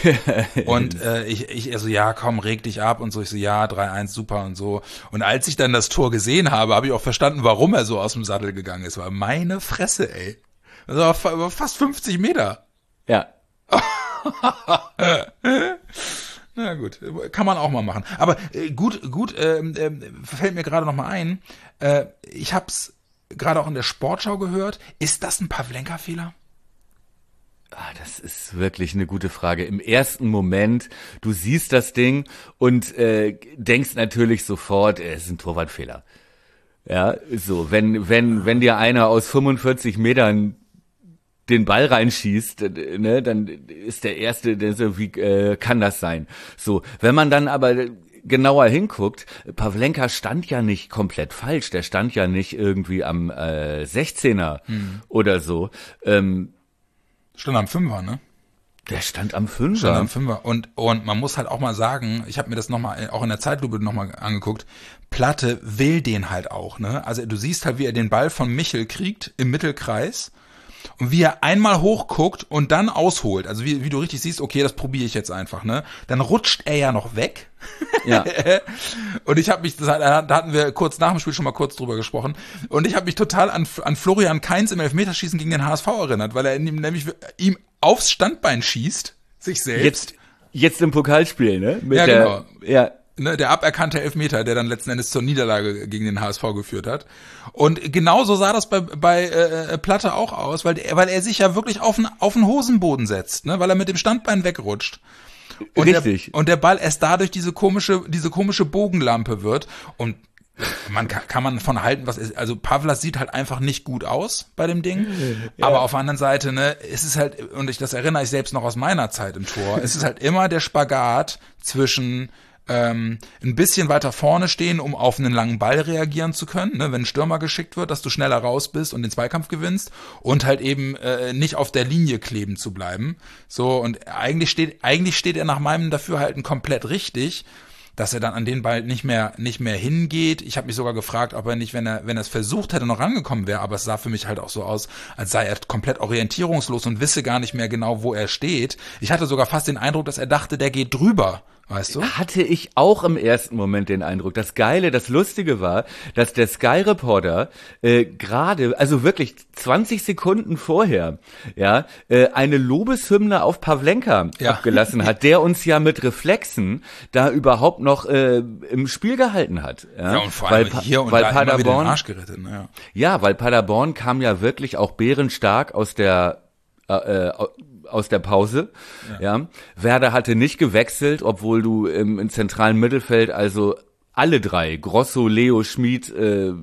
Und äh, ich, ich also ja, komm, reg dich ab und so. Ich so, ja, drei eins, super und so. Und als ich dann das Tor gesehen habe, habe ich auch verstanden, warum er so aus dem Sattel gegangen ist. War meine Fresse, ey. Das war fast fünfzig Meter. Ja. Na gut, kann man auch mal machen. Aber äh, gut, gut, äh, äh, fällt mir gerade noch mal ein, äh, ich hab's gerade auch in der Sportschau gehört. Ist das ein Pawlenka-Fehler? Ah, das ist wirklich eine gute Frage. Im ersten Moment, du siehst das Ding und äh, denkst natürlich sofort, äh, es ist ein Torwartfehler. Ja, so, wenn wenn wenn dir einer aus fünfundvierzig Metern den Ball reinschießt, ne, dann ist der erste, der so, wie äh, kann das sein? So, wenn man dann aber genauer hinguckt, Pawlenka stand ja nicht komplett falsch, der stand ja nicht irgendwie am äh, sechzehner hm. oder so. Ähm, Stand am Fünfer, ne? Der stand am Fünfer. Stand am Fünfer. Und, und man muss halt auch mal sagen, ich habe mir das nochmal, auch in der Zeitlupe nochmal angeguckt, Platte will den halt auch, ne? Also du siehst halt, wie er den Ball von Michel kriegt im Mittelkreis und wie er einmal hochguckt und dann ausholt. Also wie, wie du richtig siehst, okay, das probiere ich jetzt einfach, ne? Dann rutscht er ja noch weg. Ja. Und ich habe mich, das, da hatten wir kurz nach dem Spiel schon mal kurz drüber gesprochen, und ich habe mich total an, an Florian Kainz im Elfmeterschießen gegen den H S V erinnert, weil er ihm nämlich ihm aufs Standbein schießt, sich selbst. Jetzt, jetzt im Pokalspiel, ne? Mit ja, der, genau. Ja. Ne, der aberkannte Elfmeter, der dann letzten Endes zur Niederlage gegen den H S V geführt hat. Und genauso sah das bei, bei äh, Platte auch aus, weil, weil er sich ja wirklich auf den, auf den Hosenboden setzt, ne, weil er mit dem Standbein wegrutscht. Und Richtig. Der, und der Ball erst dadurch diese komische, diese komische Bogenlampe wird. Und man kann, kann man von halten, was ist, also Pavlas sieht halt einfach nicht gut aus bei dem Ding, ja. Aber auf der anderen Seite, ne, es ist halt, und ich, das erinnere ich selbst noch aus meiner Zeit im Tor, es ist halt immer der Spagat zwischen ähm, ein bisschen weiter vorne stehen, um auf einen langen Ball reagieren zu können, ne, wenn ein Stürmer geschickt wird, dass du schneller raus bist und den Zweikampf gewinnst, und halt eben äh, nicht auf der Linie kleben zu bleiben. So, und eigentlich steht, eigentlich steht er nach meinem Dafürhalten komplett richtig, dass er dann an den Ball nicht mehr nicht mehr hingeht. Ich habe mich sogar gefragt, ob er nicht, wenn er wenn er es versucht hätte, noch rangekommen wäre, aber es sah für mich halt auch so aus, als sei er komplett orientierungslos und wisse gar nicht mehr genau, wo er steht. Ich hatte sogar fast den Eindruck, dass er dachte, der geht drüber. Weißt du? Hatte ich auch im ersten Moment den Eindruck. Das Geile, das Lustige war, dass der Sky-Reporter äh, gerade, also wirklich zwanzig Sekunden vorher, ja, äh, eine Lobeshymne auf Pawlenka ja. abgelassen hat, der uns ja mit Reflexen da überhaupt noch äh, im Spiel gehalten hat. Ja, ja, und vor allem weil, hier und weil da Paderborn, immer wieder den Arsch gerettet. Ja. ja, weil Paderborn kam ja wirklich auch bärenstark aus der äh, aus der Pause, ja. ja. Werder hatte nicht gewechselt, obwohl du im, im zentralen Mittelfeld, also alle drei, Grosso, Leo, Schmid, äh,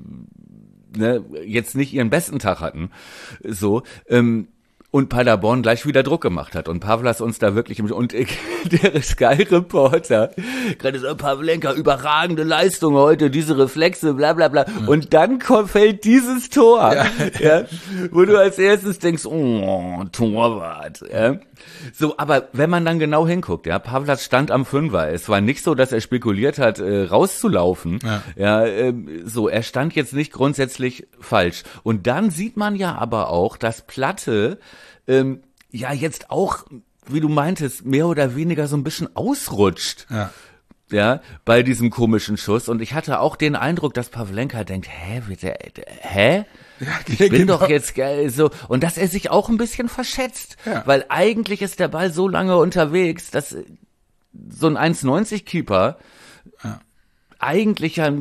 ne, jetzt nicht ihren besten Tag hatten, so, ähm, und Paderborn gleich wieder Druck gemacht hat und Pavlas uns da wirklich im, und ich, der Sky-Reporter gerade so, Pawlenka, überragende Leistung heute, diese Reflexe, bla bla bla, mhm. und dann kommt, fällt dieses Tor, ja. ja, wo du als erstes denkst, oh, Torwart, ja. So, aber wenn man dann genau hinguckt, ja, Pavlas stand am Fünfer, es war nicht so, dass er spekuliert hat, äh, rauszulaufen, ja, ja äh, so, er stand jetzt nicht grundsätzlich falsch, und dann sieht man ja aber auch, dass Platte ähm, ja jetzt auch, wie du meintest, mehr oder weniger so ein bisschen ausrutscht. Ja. Ja, bei diesem komischen Schuss. Und ich hatte auch den Eindruck, dass Pawlenka denkt, hä, wie der, hä? Ja, ich bin genau. doch jetzt geil, so. Und dass er sich auch ein bisschen verschätzt. Ja. Weil eigentlich ist der Ball so lange unterwegs, dass so ein eins neunzig Keeper ja. eigentlich ja,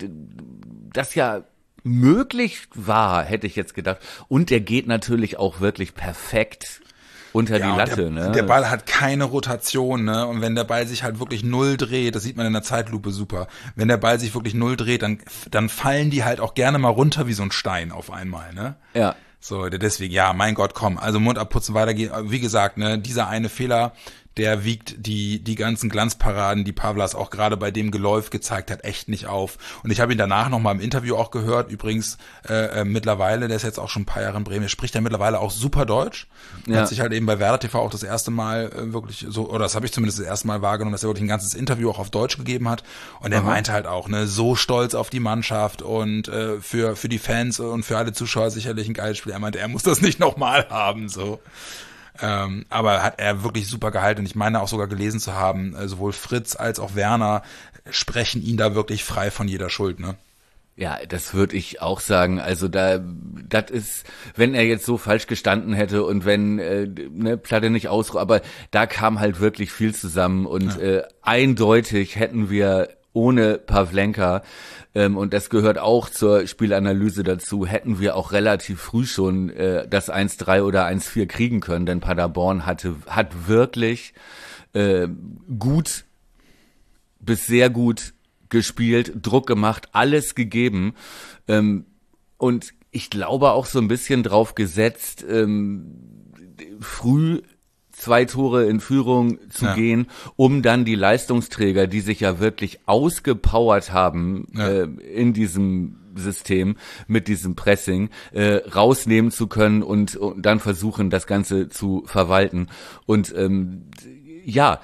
das ja möglich war, hätte ich jetzt gedacht. Und der geht natürlich auch wirklich perfekt unter ja, die Latte, der, ne? Der Ball hat keine Rotation, ne? Und wenn der Ball sich halt wirklich null dreht, das sieht man in der Zeitlupe super. Wenn der Ball sich wirklich null dreht, dann, dann fallen die halt auch gerne mal runter wie so ein Stein auf einmal, ne? Ja. So, deswegen, ja, mein Gott, komm. Also Mund abputzen, weitergehen. Wie gesagt, ne, dieser eine Fehler, der wiegt die die ganzen Glanzparaden, die Pavlas auch gerade bei dem Geläuf gezeigt hat, echt nicht auf. Und ich habe ihn danach noch mal im Interview auch gehört. Übrigens äh, äh, mittlerweile, der ist jetzt auch schon ein paar Jahre in Bremen, spricht er mittlerweile auch super Deutsch. Ja. Hat sich halt eben bei Werder T V auch das erste Mal äh, wirklich so, oder das habe ich zumindest das erste Mal wahrgenommen, dass er wirklich ein ganzes Interview auch auf Deutsch gegeben hat. Und er Aha. meinte halt auch, ne, so stolz auf die Mannschaft und äh, für für die Fans und für alle Zuschauer sicherlich ein geiles Spiel. Er meinte, er muss das nicht nochmal haben, so. Ähm, aber hat er wirklich super gehalten, und ich meine auch sogar gelesen zu haben, äh, sowohl Fritz als auch Werner sprechen ihn da wirklich frei von jeder Schuld, ne? Ja, das würde ich auch sagen. Also da, das ist, wenn er jetzt so falsch gestanden hätte und wenn äh, ne, Platte nicht aus, aber da kam halt wirklich viel zusammen und ja. äh, eindeutig hätten wir ohne Pavlenka, ähm, und das gehört auch zur Spielanalyse dazu, hätten wir auch relativ früh schon äh, das eins drei oder eins vier kriegen können, denn Paderborn hatte hat wirklich äh, gut bis sehr gut gespielt, Druck gemacht, alles gegeben, ähm, und ich glaube auch so ein bisschen drauf gesetzt, ähm, früh zwei Tore in Führung zu ja. gehen, um dann die Leistungsträger, die sich ja wirklich ausgepowert haben ja. äh, in diesem System mit diesem Pressing, äh, rausnehmen zu können und, und dann versuchen, das Ganze zu verwalten. Und ähm, ja,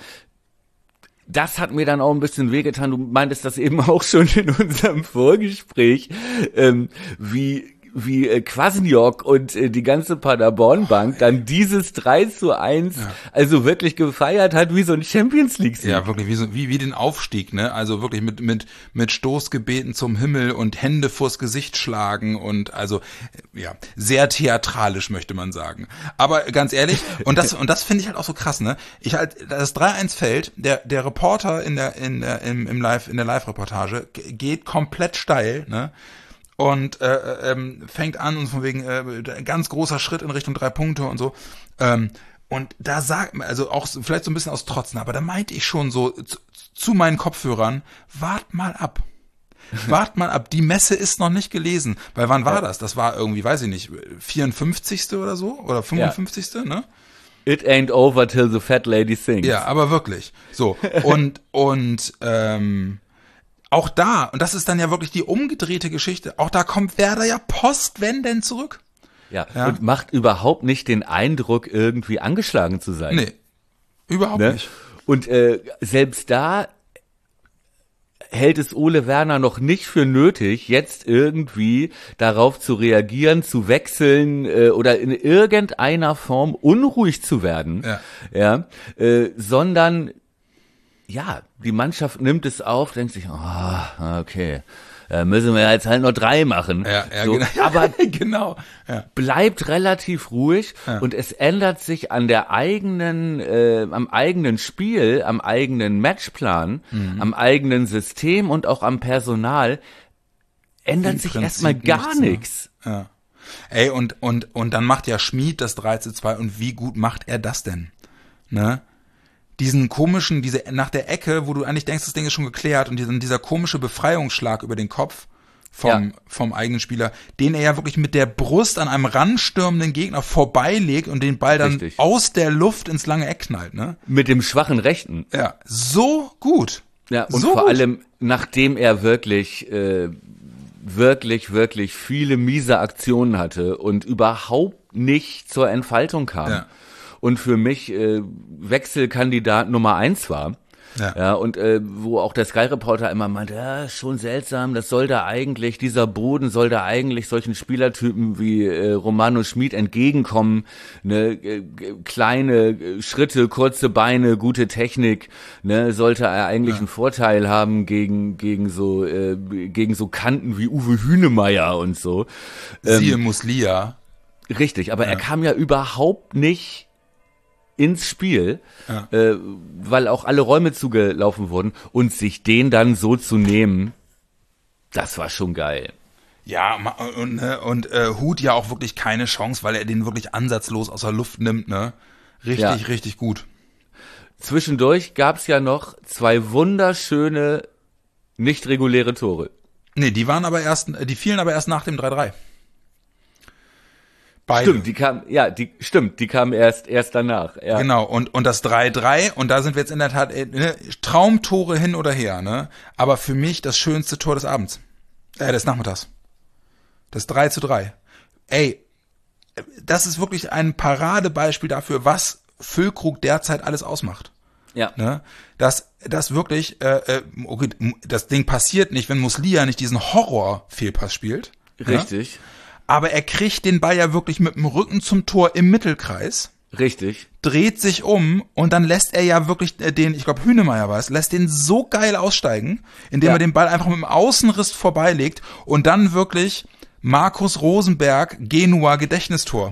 das hat mir dann auch ein bisschen wehgetan. Du meintest das eben auch schon in unserem Vorgespräch, ähm, wie wie äh, Kwasniok und äh, die ganze Paderborn-Bank dann dieses drei zu eins ja. also wirklich gefeiert hat wie so ein Champions-League-Sieg. Ja, wirklich, wie, so, wie wie den Aufstieg, ne? Also wirklich mit mit mit Stoßgebeten zum Himmel und Hände vors Gesicht schlagen und also ja, sehr theatralisch, möchte man sagen. Aber ganz ehrlich, und das und das finde ich halt auch so krass, ne? Ich halt, das drei eins fällt, der der Reporter in der in der im, im Live in der Live-Reportage geht komplett steil, ne? Und äh, ähm, fängt an und von wegen äh, ganz großer Schritt in Richtung drei Punkte und so. Ähm, und da sagt man, also auch so, vielleicht so ein bisschen aus Trotzen, aber da meinte ich schon so zu, zu meinen Kopfhörern, wart mal ab. Wart mal ab, die Messe ist noch nicht gelesen. Weil wann war ja. das? Das war irgendwie, weiß ich nicht, vierundfünfzigste oder so? Oder fünfundfünfzigste Ja. ne? It ain't over till the fat lady sings. Ja, aber wirklich. So. Und, und, ähm, auch da, und das ist dann ja wirklich die umgedrehte Geschichte, auch da kommt Werder ja postwendend zurück. Ja, ja, und macht überhaupt nicht den Eindruck, irgendwie angeschlagen zu sein. Nee, überhaupt ne? nicht. Und äh, selbst da hält es Ole Werner noch nicht für nötig, jetzt irgendwie darauf zu reagieren, zu wechseln äh, oder in irgendeiner Form unruhig zu werden, ja, ja äh, sondern ja, die Mannschaft nimmt es auf, denkt sich, oh, okay, äh, müssen wir jetzt halt nur drei machen. Ja, ja, so, genau. Aber genau. Ja. bleibt relativ ruhig ja. und es ändert sich an der eigenen, äh, am eigenen Spiel, am eigenen Matchplan, mhm. am eigenen System und auch am Personal ändert Im sich Prinzip erstmal gar nichts. Ja. Ey, und, und, und dann macht ja Schmid das drei zu zwei und wie gut macht er das denn? Ne? Diesen komischen, diese nach der Ecke, wo du eigentlich denkst, das Ding ist schon geklärt und diesen, dieser komische Befreiungsschlag über den Kopf vom, ja. vom eigenen Spieler, den er ja wirklich mit der Brust an einem ranstürmenden Gegner vorbeilegt und den Ball dann Richtig. aus der Luft ins lange Eck knallt, ne? Mit dem schwachen Rechten. Ja, so gut. Ja, und so vor gut. allem, nachdem er wirklich, äh, wirklich, wirklich viele miese Aktionen hatte und überhaupt nicht zur Entfaltung kam. Ja. Und für mich äh, Wechselkandidat Nummer eins war. Ja. ja und äh, wo auch der Sky-Reporter immer meinte, ja, schon seltsam, das soll da eigentlich, dieser Boden soll da eigentlich solchen Spielertypen wie äh, Romano Schmid entgegenkommen, ne, äh, kleine äh, Schritte, kurze Beine, gute Technik, ne, sollte er eigentlich ja. einen Vorteil haben gegen gegen so äh, gegen so Kanten wie Uwe Hünemeyer und so. Ähm, Siehe Muslia. Richtig, aber ja. er kam ja überhaupt nicht ins Spiel, ja. äh, weil auch alle Räume zugelaufen wurden und sich den dann so zu nehmen, das war schon geil. Ja, und, und, und äh, Huth ja auch wirklich keine Chance, weil er den wirklich ansatzlos aus der Luft nimmt, ne? Richtig, ja. richtig gut. Zwischendurch gab's ja noch zwei wunderschöne, nicht reguläre Tore. Nee, die waren aber erst, die fielen aber erst nach dem drei drei. Beide. Stimmt, die kam, ja, die, stimmt, die kam erst, erst danach, ja. Genau, und, und das drei drei, und da sind wir jetzt in der Tat, ne, Traumtore hin oder her, ne, aber für mich das schönste Tor des Abends, äh, des Nachmittags. Das drei zu drei. Ey, das ist wirklich ein Paradebeispiel dafür, was Füllkrug derzeit alles ausmacht. Ja. Ne, dass, das wirklich, äh, okay, das Ding passiert nicht, wenn Muslia nicht diesen Horror-Fehlpass spielt. Richtig. Ne? Aber er kriegt den Ball ja wirklich mit dem Rücken zum Tor im Mittelkreis. Richtig. Dreht sich um und dann lässt er ja wirklich den, ich glaube Hünemeyer war es, lässt den so geil aussteigen, indem ja. er den Ball einfach mit dem Außenriss vorbeilegt und dann wirklich Markus Rosenberg, Genua Gedächtnistor.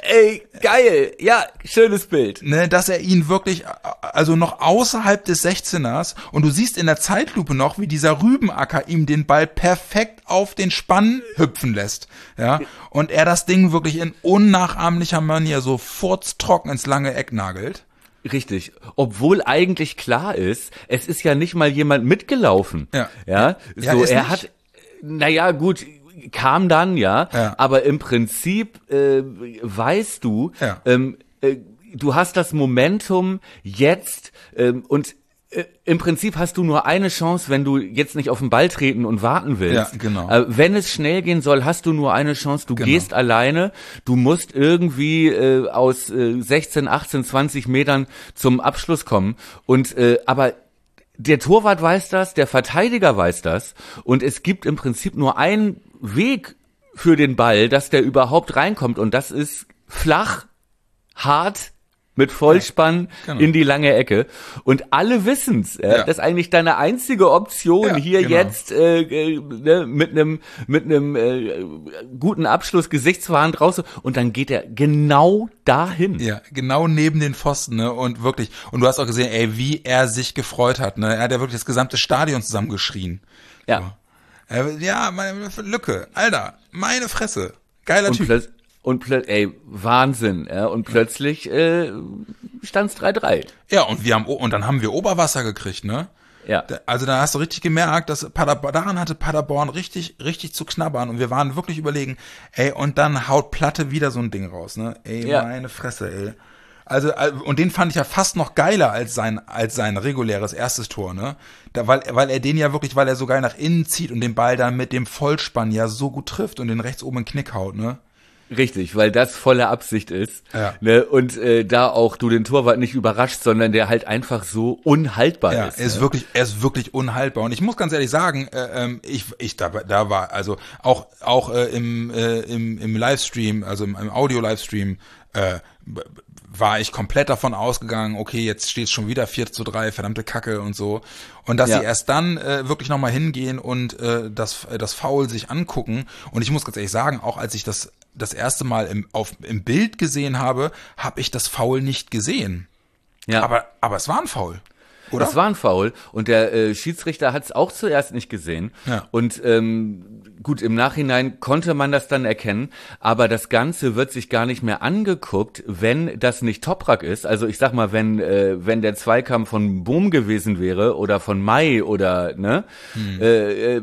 Ey, geil. Ja, schönes Bild. Ne, dass er ihn wirklich, also noch außerhalb des sechzehners, und du siehst in der Zeitlupe noch, wie dieser Rübenacker ihm den Ball perfekt auf den Spann hüpfen lässt. Ja, und er das Ding wirklich in unnachahmlicher Manier so furztrocken ins lange Eck nagelt. Richtig. Obwohl eigentlich klar ist, es ist ja nicht mal jemand mitgelaufen. Ja. Ja, Ja, so, ist er nicht. hat, naja, gut, kam dann, ja, Ja. aber im Prinzip äh, weißt du, Ja. ähm, äh, du hast das Momentum jetzt ähm, und äh, im Prinzip hast du nur eine Chance, wenn du jetzt nicht auf den Ball treten und warten willst. Ja, genau. Äh, wenn es schnell gehen soll, hast du nur eine Chance. Du Genau. gehst alleine. Du musst irgendwie äh, aus äh, sechzehn, achtzehn, zwanzig Metern zum Abschluss kommen. Und äh, aber der Torwart weiß das, der Verteidiger weiß das. Und es gibt im Prinzip nur einen Weg für den Ball, dass der überhaupt reinkommt. Und das ist flach, hart, mit Vollspann Ja, genau. in die lange Ecke. Und alle wissen's. Äh, Ja. Das ist eigentlich deine einzige Option, Ja, hier genau. jetzt äh, äh, ne, mit einem mit einem äh, guten Abschluss gesichtswahrend raus. Und dann geht er genau dahin. Ja, genau neben den Pfosten, ne, und wirklich, und du hast auch gesehen, ey, wie er sich gefreut hat, ne, er hat ja wirklich das gesamte Stadion zusammengeschrien. Ja. So. Er, ja, meine Lücke, Alter, meine Fresse, geiler Und Typ. plötzlich, und plötzlich, ey, Wahnsinn, ja, und plötzlich äh, stand's drei drei. Ja, und wir haben, und dann haben wir Oberwasser gekriegt, ne? Ja. Da- Also da hast du richtig gemerkt, dass Paderborn, daran hatte Paderborn richtig, richtig zu knabbern, und wir waren wirklich überlegen, ey, und dann haut Platte wieder so ein Ding raus, ne? Ey, Ja. meine Fresse, ey. Also, äh, und den fand ich ja fast noch geiler als sein, als sein reguläres erstes Tor, ne? Da, weil, weil er den ja wirklich, weil er so geil nach innen zieht und den Ball dann mit dem Vollspann ja so gut trifft und den rechts oben in den Knick haut, ne? Richtig, weil das volle Absicht ist. Ja. Ne? Und äh, da auch du den Torwart nicht überrascht, sondern der halt einfach so unhaltbar Ja, ist. er ist ne? wirklich, er ist wirklich unhaltbar. Und ich muss ganz ehrlich sagen, äh, ähm, ich, ich da, da war, also auch, auch äh, im, äh, im, im Livestream, also im, im Audio-Livestream, äh, b- war ich komplett davon ausgegangen, okay, jetzt steht es schon wieder vier zu drei, verdammte Kacke und so. Und dass Ja. sie erst dann äh, wirklich nochmal hingehen und äh, das, äh, das Foul sich angucken. Und ich muss ganz ehrlich sagen, auch als ich das das erste Mal im, auf, im Bild gesehen habe, habe ich das Foul nicht gesehen. Ja. Aber, aber es war ein Foul, oder? Das war ein Foul und der äh, Schiedsrichter hat es auch zuerst nicht gesehen. Ja. Und ähm, gut, im Nachhinein konnte man das dann erkennen, aber das Ganze wird sich gar nicht mehr angeguckt, wenn das nicht Toprak ist. Also ich sag mal, wenn äh, wenn der Zweikampf von Bohm gewesen wäre oder von Mai oder ne Hm. äh, äh,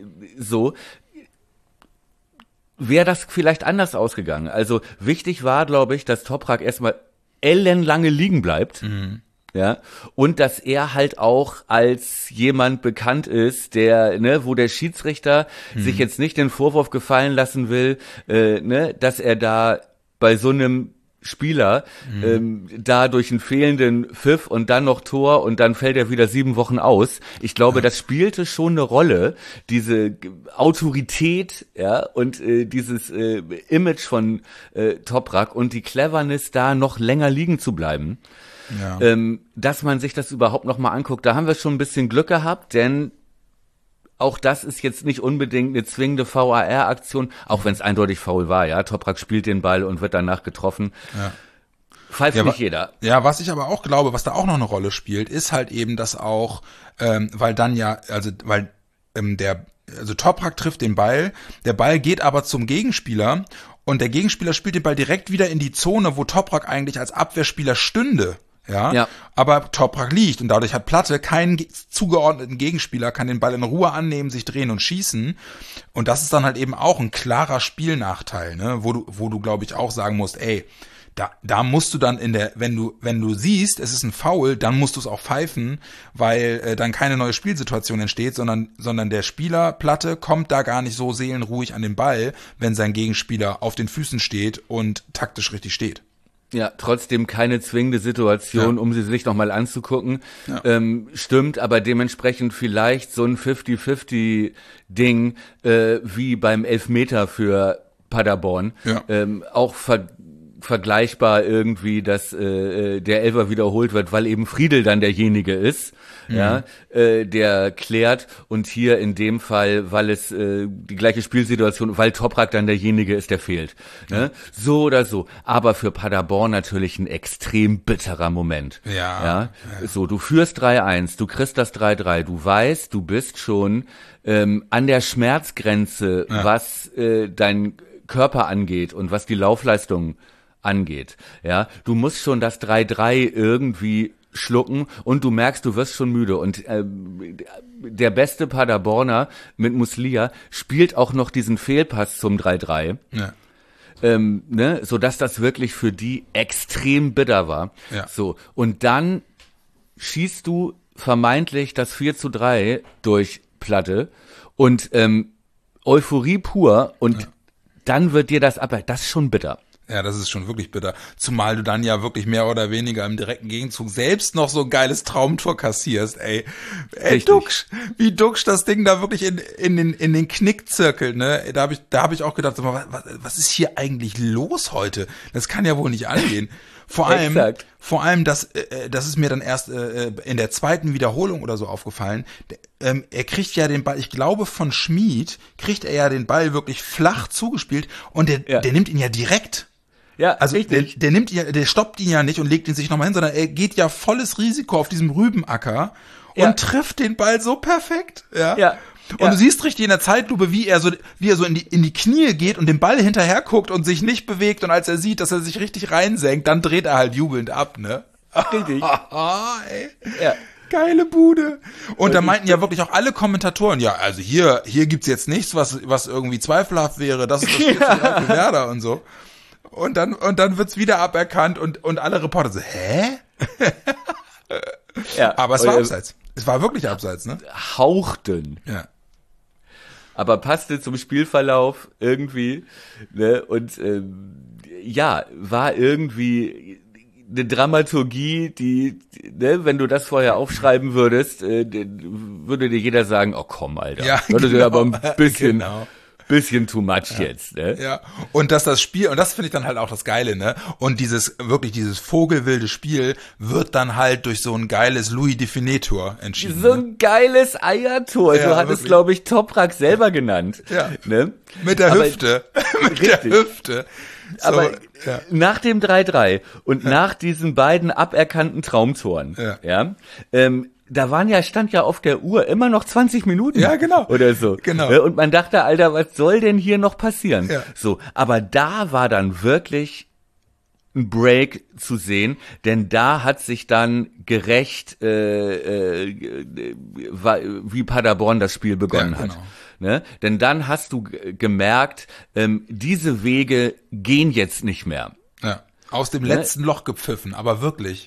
so, wäre das vielleicht anders ausgegangen. Also wichtig war, glaube ich, dass Toprak erstmal ellenlange liegen bleibt. Mhm. Ja, und dass er halt auch als jemand bekannt ist, der, ne, wo der Schiedsrichter sich jetzt nicht den Vorwurf gefallen lassen will, äh, ne, dass er da bei so einem Spieler ähm, da durch einen fehlenden Pfiff und dann noch Tor und dann fällt er wieder sieben Wochen aus. Ich glaube, das spielte schon eine Rolle, diese G- Autorität, ja, und äh, dieses äh, Image von äh, Toprak und die Cleverness, da noch länger liegen zu bleiben. Ja. Ähm, dass man sich das überhaupt noch mal anguckt. Da haben wir schon ein bisschen Glück gehabt, denn auch das ist jetzt nicht unbedingt eine zwingende V A R-Aktion, auch wenn es eindeutig faul war, ja. Toprak spielt den Ball und wird danach getroffen. Ja. Pfeift Ja, nicht wa- jeder. Ja, was ich aber auch glaube, was da auch noch eine Rolle spielt, ist halt eben, dass auch, ähm, weil dann ja, also weil ähm, der, also Toprak trifft den Ball, der Ball geht aber zum Gegenspieler und der Gegenspieler spielt den Ball direkt wieder in die Zone, wo Toprak eigentlich als Abwehrspieler stünde. Ja, Ja. aber Toprak liegt und dadurch hat Platte keinen ge- zugeordneten Gegenspieler, kann den Ball in Ruhe annehmen, sich drehen und schießen. Und das ist dann halt eben auch ein klarer Spielnachteil, ne, wo du, wo du, glaube ich, auch sagen musst, ey, da, da musst du dann in der, wenn du, wenn du siehst, es ist ein Foul, dann musst du es auch pfeifen, weil äh, dann keine neue Spielsituation entsteht, sondern, sondern der Spieler Platte kommt da gar nicht so seelenruhig an den Ball, wenn sein Gegenspieler auf den Füßen steht und taktisch richtig steht. Ja, trotzdem keine zwingende Situation, Ja. um sie sich nochmal anzugucken. Ja. Ähm, stimmt, aber dementsprechend vielleicht so ein fünfzig-fünfzig-Ding äh, wie beim Elfmeter für Paderborn Ja. ähm, auch ver vergleichbar irgendwie, dass äh, der Elfer wiederholt wird, weil eben Friedel dann derjenige ist, mhm. ja, äh, der klärt und hier in dem Fall, weil es äh, die gleiche Spielsituation, weil Toprak dann derjenige ist, der fehlt. Ne? Ja. So oder so. Aber für Paderborn natürlich ein extrem bitterer Moment. Ja. ja. ja. So, du führst drei eins, du kriegst das drei drei, du weißt, du bist schon ähm, an der Schmerzgrenze, ja. was äh, dein Körper angeht und was die Laufleistung angeht. Ja, du musst schon das drei drei irgendwie schlucken und du merkst, du wirst schon müde. Und äh, der beste Paderborner mit Muslia spielt auch noch diesen Fehlpass zum drei drei. Ja. Ähm, ne, so dass das wirklich für die extrem bitter war. Ja. So, und dann schießt du vermeintlich das vier zu drei durch Platte und ähm, Euphorie pur und ja. dann wird dir das ab, das ist schon bitter. Ja, das ist schon wirklich bitter. Zumal du dann ja wirklich mehr oder weniger im direkten Gegenzug selbst noch so ein geiles Traumtor kassierst, ey. Ey, Duxch, wie Duxch das Ding da wirklich in, in den, in den Knick zirkelt, ne? Da habe ich, da habe ich auch gedacht, was, was ist hier eigentlich los heute? Das kann ja wohl nicht angehen. Vor allem, Exakt. vor allem, das, äh, das ist mir dann erst äh, in der zweiten Wiederholung oder so aufgefallen. Ähm, er kriegt ja den Ball, ich glaube von Schmid, kriegt er ja den Ball wirklich flach zugespielt und der, ja. der nimmt ihn ja direkt. Ja, also der, der nimmt ihn, der stoppt ihn ja nicht und legt ihn sich nochmal hin, sondern er geht ja volles Risiko auf diesem Rübenacker und ja. trifft den Ball so perfekt. Ja. ja. Und ja. du siehst richtig in der Zeitlupe, wie er so, wie er so in die, in die Knie geht und den Ball hinterher guckt und sich nicht bewegt und als er sieht, dass er sich richtig reinsenkt, dann dreht er halt jubelnd ab, ne? Richtig. Ey. Ja. Geile Bude. Und da meinten ja wirklich auch alle Kommentatoren, ja, also hier, hier gibt's jetzt nichts, was, was irgendwie zweifelhaft wäre, das ist das Spiel ja. für Werder und so. Und dann, und dann wird's wieder aberkannt und, und alle Reporter so, hä? ja. Aber es war abseits. Es war wirklich abseits, ne? Hauchten. Ja. Aber passte zum Spielverlauf irgendwie, ne? Und ähm, ja, war irgendwie eine Dramaturgie, die, ne, wenn du das vorher aufschreiben würdest, äh, würde dir jeder sagen, oh komm, Alter. Ja, würde genau. dir aber ein bisschen, genau. bisschen too much ja. jetzt, ne? Ja. Und dass das Spiel, und das finde ich dann halt auch das Geile, ne? Und dieses, wirklich dieses vogelwilde Spiel wird dann halt durch so ein geiles Louis Define-Tor entschieden. So ein geiles Eiertor. Ja, du hattest, glaube ich, Toprak selber genannt. Ja. Ne? Mit der aber, Hüfte. Mit richtig. der Hüfte. So, aber ja. nach dem drei drei und ja. nach diesen beiden aberkannten Traumtoren, ja, ja ähm, da waren ja, stand ja auf der Uhr immer noch zwanzig Minuten. Ja, genau. Oder so. Genau. Und man dachte, Alter, was soll denn hier noch passieren? Ja. So, aber da war dann wirklich ein Break zu sehen, denn da hat sich dann gerecht, äh, äh, wie Paderborn das Spiel begonnen ja, genau. hat. Ne? Denn dann hast du g- gemerkt, ähm, diese Wege gehen jetzt nicht mehr. Ja. Aus dem Ne? letzten Loch gepfiffen, aber wirklich.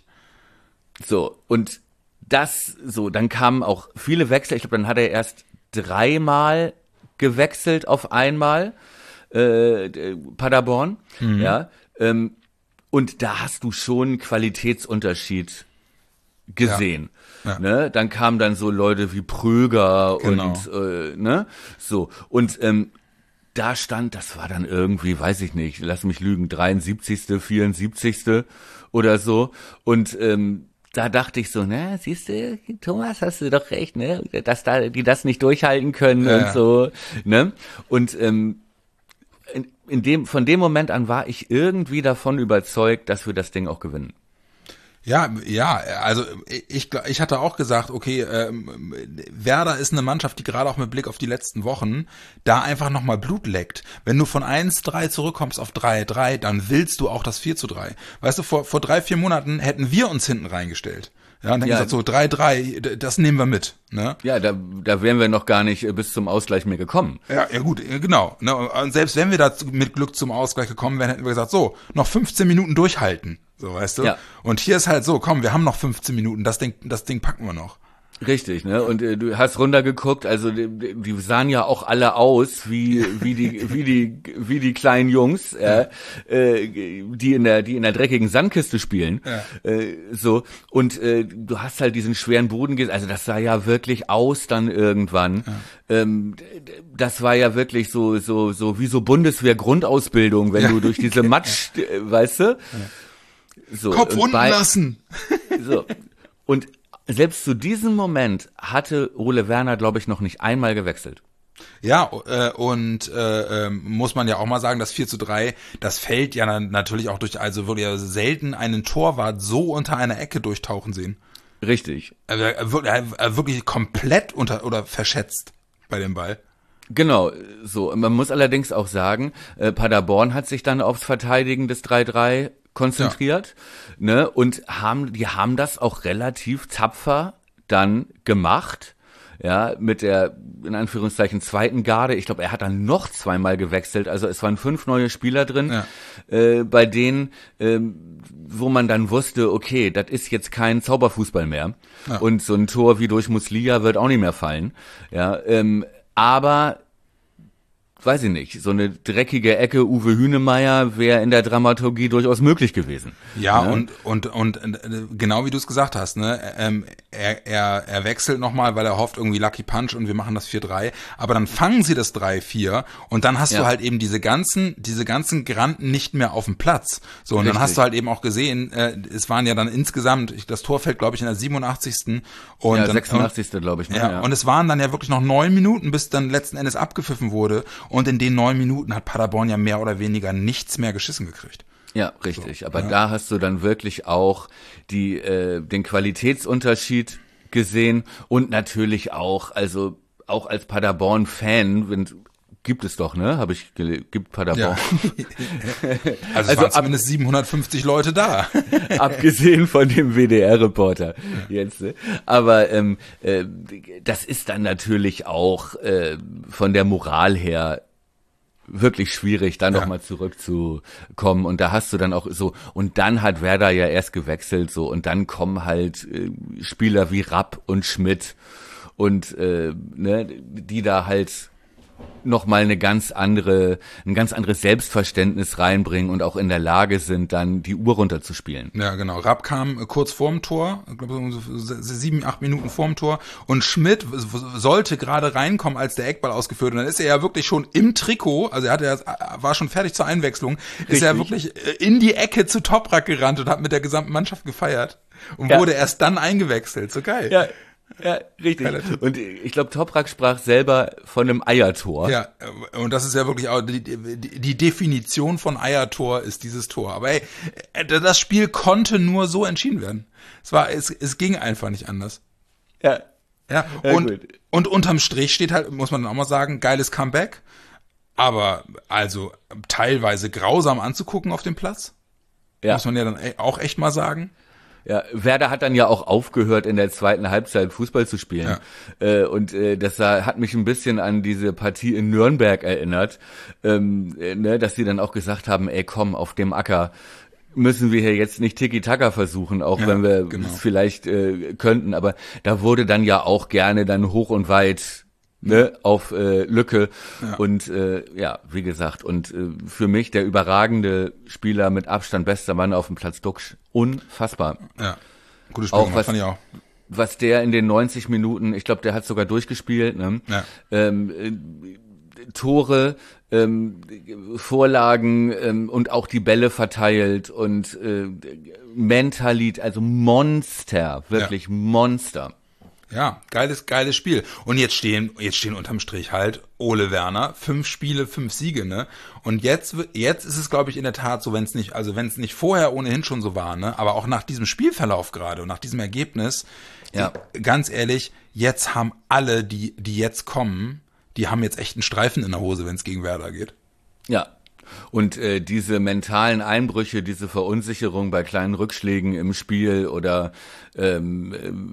So, und das, so, dann kamen auch viele Wechsel. Ich glaube, dann hat er erst dreimal gewechselt auf einmal, äh, Paderborn, Mhm. ja, ähm, und da hast du schon einen Qualitätsunterschied gesehen. Ja. Ja. Ne? Dann kamen dann so Leute wie Pröger Genau. und äh, ne, so, und ähm, da stand, das war dann irgendwie, weiß ich nicht, lass mich lügen, dreiundsiebzigste, vierundsiebzigste oder so, und ähm, da dachte ich so, ne, siehst du, Thomas, hast du doch recht, ne, dass da die das nicht durchhalten können ja. und so, ne, und ähm, in, in dem von dem Moment an war ich irgendwie davon überzeugt, dass wir das Ding auch gewinnen. Ja, ja, also ich, ich hatte auch gesagt, okay, ähm, Werder ist eine Mannschaft, die gerade auch mit Blick auf die letzten Wochen da einfach nochmal Blut leckt. Wenn du von eins drei zurückkommst auf drei drei, dann willst du auch das vier zu drei. Weißt du, vor, vor drei, vier Monaten hätten wir uns hinten reingestellt. Ja, und dann Ja. gesagt, so drei drei, das nehmen wir mit. Ne? Ja, da, da wären wir noch gar nicht äh, bis zum Ausgleich mehr gekommen. Ja, ja gut, genau. Ne? Und selbst wenn wir da mit Glück zum Ausgleich gekommen wären, hätten wir gesagt, so, noch fünfzehn Minuten durchhalten. So, weißt du? Ja. Und hier ist halt so, komm, wir haben noch fünfzehn Minuten, das Ding, das Ding packen wir noch. Richtig, ne? Und äh, du hast runtergeguckt, also die, die sahen ja auch alle aus wie wie die wie die wie die kleinen Jungs, äh, äh, die in der die in der dreckigen Sandkiste spielen, ja. äh, so und äh, du hast halt diesen schweren Boden, ge- also das sah ja wirklich aus dann irgendwann. Ja. Ähm, das war ja wirklich so so so wie so Bundeswehr-Grundausbildung, wenn ja. du durch diese Matsch, äh, weißt du, ja. so Kopf unten bei, lassen. So und selbst zu diesem Moment hatte Ole Werner, glaube ich, noch nicht einmal gewechselt. Ja, äh, und äh, äh, muss man ja auch mal sagen, das vier zu drei, das fällt ja dann natürlich auch durch, also würde ja selten einen Torwart so unter einer Ecke durchtauchen sehen. Richtig. Also, er wird er wirklich komplett unter oder verschätzt bei dem Ball. Genau, so. Man muss allerdings auch sagen, äh, Paderborn hat sich dann aufs Verteidigen des drei drei konzentriert, ja. ne, und haben, die haben das auch relativ tapfer dann gemacht, ja, mit der, in Anführungszeichen, zweiten Garde. Ich glaube, er hat dann noch zweimal gewechselt, also es waren fünf neue Spieler drin, ja. äh, bei denen, ähm, wo man dann wusste, okay, das ist jetzt kein Zauberfußball mehr, ja. und so ein Tor wie durch Muslia wird auch nicht mehr fallen, ja, ähm, aber weiß ich nicht, so eine dreckige Ecke Uwe Hünemeyer wäre in der Dramaturgie durchaus möglich gewesen. Ja, ne? und, und, und genau wie du es gesagt hast, ne, ähm, er, er, er wechselt nochmal, weil er hofft irgendwie Lucky Punch und wir machen das vier drei, aber dann fangen sie das drei vier und dann hast ja. du halt eben diese ganzen, diese ganzen Granden nicht mehr auf dem Platz. So, und Richtig. Dann hast du halt eben auch gesehen, äh, es waren ja dann insgesamt, das Tor fällt, glaube ich, in der siebenundachtzigsten Und ja, dann, sechsundachtzigsten glaube ich. Ne? Ja, ja, und es waren dann ja wirklich noch neun Minuten, bis dann letzten Endes abgepfiffen wurde. Und in den neun Minuten hat Paderborn ja mehr oder weniger nichts mehr geschissen gekriegt. Ja, richtig. So, Aber ja. da hast du dann wirklich auch die äh, den Qualitätsunterschied gesehen und natürlich auch, also auch als Paderborn-Fan, wenn gibt es doch, ne? Habe ich gele- gibt Paderborn. Ja. Also, es also waren zumindest siebenhundertfünfzig Leute da. Abgesehen von dem W D R-Reporter jetzt. Ne? Aber ähm, äh, das ist dann natürlich auch äh, von der Moral her wirklich schwierig, da ja. nochmal zurückzukommen. Und da hast du dann auch so, und dann hat Werder ja erst gewechselt, so, und dann kommen halt äh, Spieler wie Rapp und Schmidt und äh, ne, die da halt noch mal eine ganz andere, ein ganz anderes Selbstverständnis reinbringen und auch in der Lage sind, dann die Uhr runterzuspielen. Ja, genau. Rapp kam kurz vorm Tor, ich glaube so sieben, acht Minuten vorm Tor, und Schmidt sollte gerade reinkommen, als der Eckball ausgeführt wurde. Und dann ist er ja wirklich schon im Trikot, also er hatte ja, war schon fertig zur Einwechslung, Richtig. Ist er wirklich in die Ecke zu Toprak gerannt und hat mit der gesamten Mannschaft gefeiert und ja. wurde erst dann eingewechselt. So geil. Ja. Ja, richtig. Und ich glaube, Toprak sprach selber von einem Eiertor. Ja, und das ist ja wirklich auch die, die, die Definition von Eiertor ist dieses Tor. Aber ey, das Spiel konnte nur so entschieden werden. Es war, es, es ging einfach nicht anders. Ja. Ja, und, ja, und unterm Strich steht halt, muss man dann auch mal sagen, geiles Comeback. Aber also teilweise grausam anzugucken auf dem Platz. Ja. Muss man ja dann auch echt mal sagen. Ja, Werder hat dann ja auch aufgehört, in der zweiten Halbzeit Fußball zu spielen. Ja. Äh, und äh, das hat mich ein bisschen an diese Partie in Nürnberg erinnert, ähm, äh, ne, dass sie dann auch gesagt haben, ey komm, auf dem Acker müssen wir hier jetzt nicht Tiki-Taka versuchen, auch ja, wenn wir genau. es vielleicht äh, könnten. Aber da wurde dann ja auch gerne dann hoch und weit ne, auf äh, Lücke ja. und äh, ja, wie gesagt, und äh, für mich der überragende Spieler mit Abstand, bester Mann auf dem Platz, Duxch, unfassbar. Ja, gutes Spiel, auch was, fand ich auch. Was der in den neunzig Minuten, ich glaube, der hat sogar durchgespielt, ne? Ja. Ähm, äh, Tore, ähm, Vorlagen ähm, und auch die Bälle verteilt und äh, Mentalität, also Monster, wirklich ja. Monster. Ja, geiles, geiles Spiel. Und jetzt stehen, jetzt stehen unterm Strich halt Ole Werner, fünf Spiele, fünf Siege, ne? Und jetzt, jetzt ist es, glaube ich, in der Tat so, wenn es nicht, also wenn es nicht vorher ohnehin schon so war, ne? Aber auch nach diesem Spielverlauf gerade und nach diesem Ergebnis, ja. ganz ehrlich, jetzt haben alle, die, die jetzt kommen, die haben jetzt echt einen Streifen in der Hose, wenn es gegen Werder geht. Ja. Und äh, diese mentalen Einbrüche, diese Verunsicherung bei kleinen Rückschlägen im Spiel oder ähm,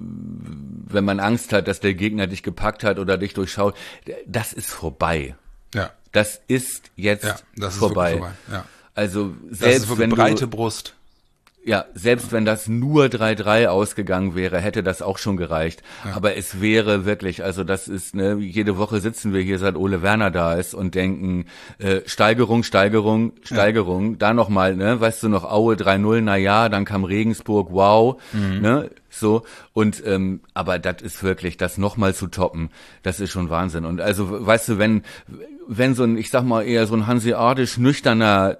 wenn man Angst hat, dass der Gegner dich gepackt hat oder dich durchschaut, das ist vorbei. Ja. Das ist jetzt ja, das ist vorbei. vorbei. Ja. Also selbst das ist wirklich wenn breite du, Brust. Ja, selbst wenn das nur drei drei ausgegangen wäre, hätte das auch schon gereicht. Ja. Aber es wäre wirklich, also das ist, ne, jede Woche sitzen wir hier, seit Ole Werner da ist und denken, äh, Steigerung, Steigerung, Steigerung. Ja. Da nochmal, ne, weißt du noch, Aue drei null, na ja, dann kam Regensburg, wow, mhm. ne, so. Und, ähm, aber das ist wirklich, das nochmal zu toppen, das ist schon Wahnsinn. Und also, weißt du, wenn, wenn so ein, ich sag mal eher so ein hanseatisch nüchterner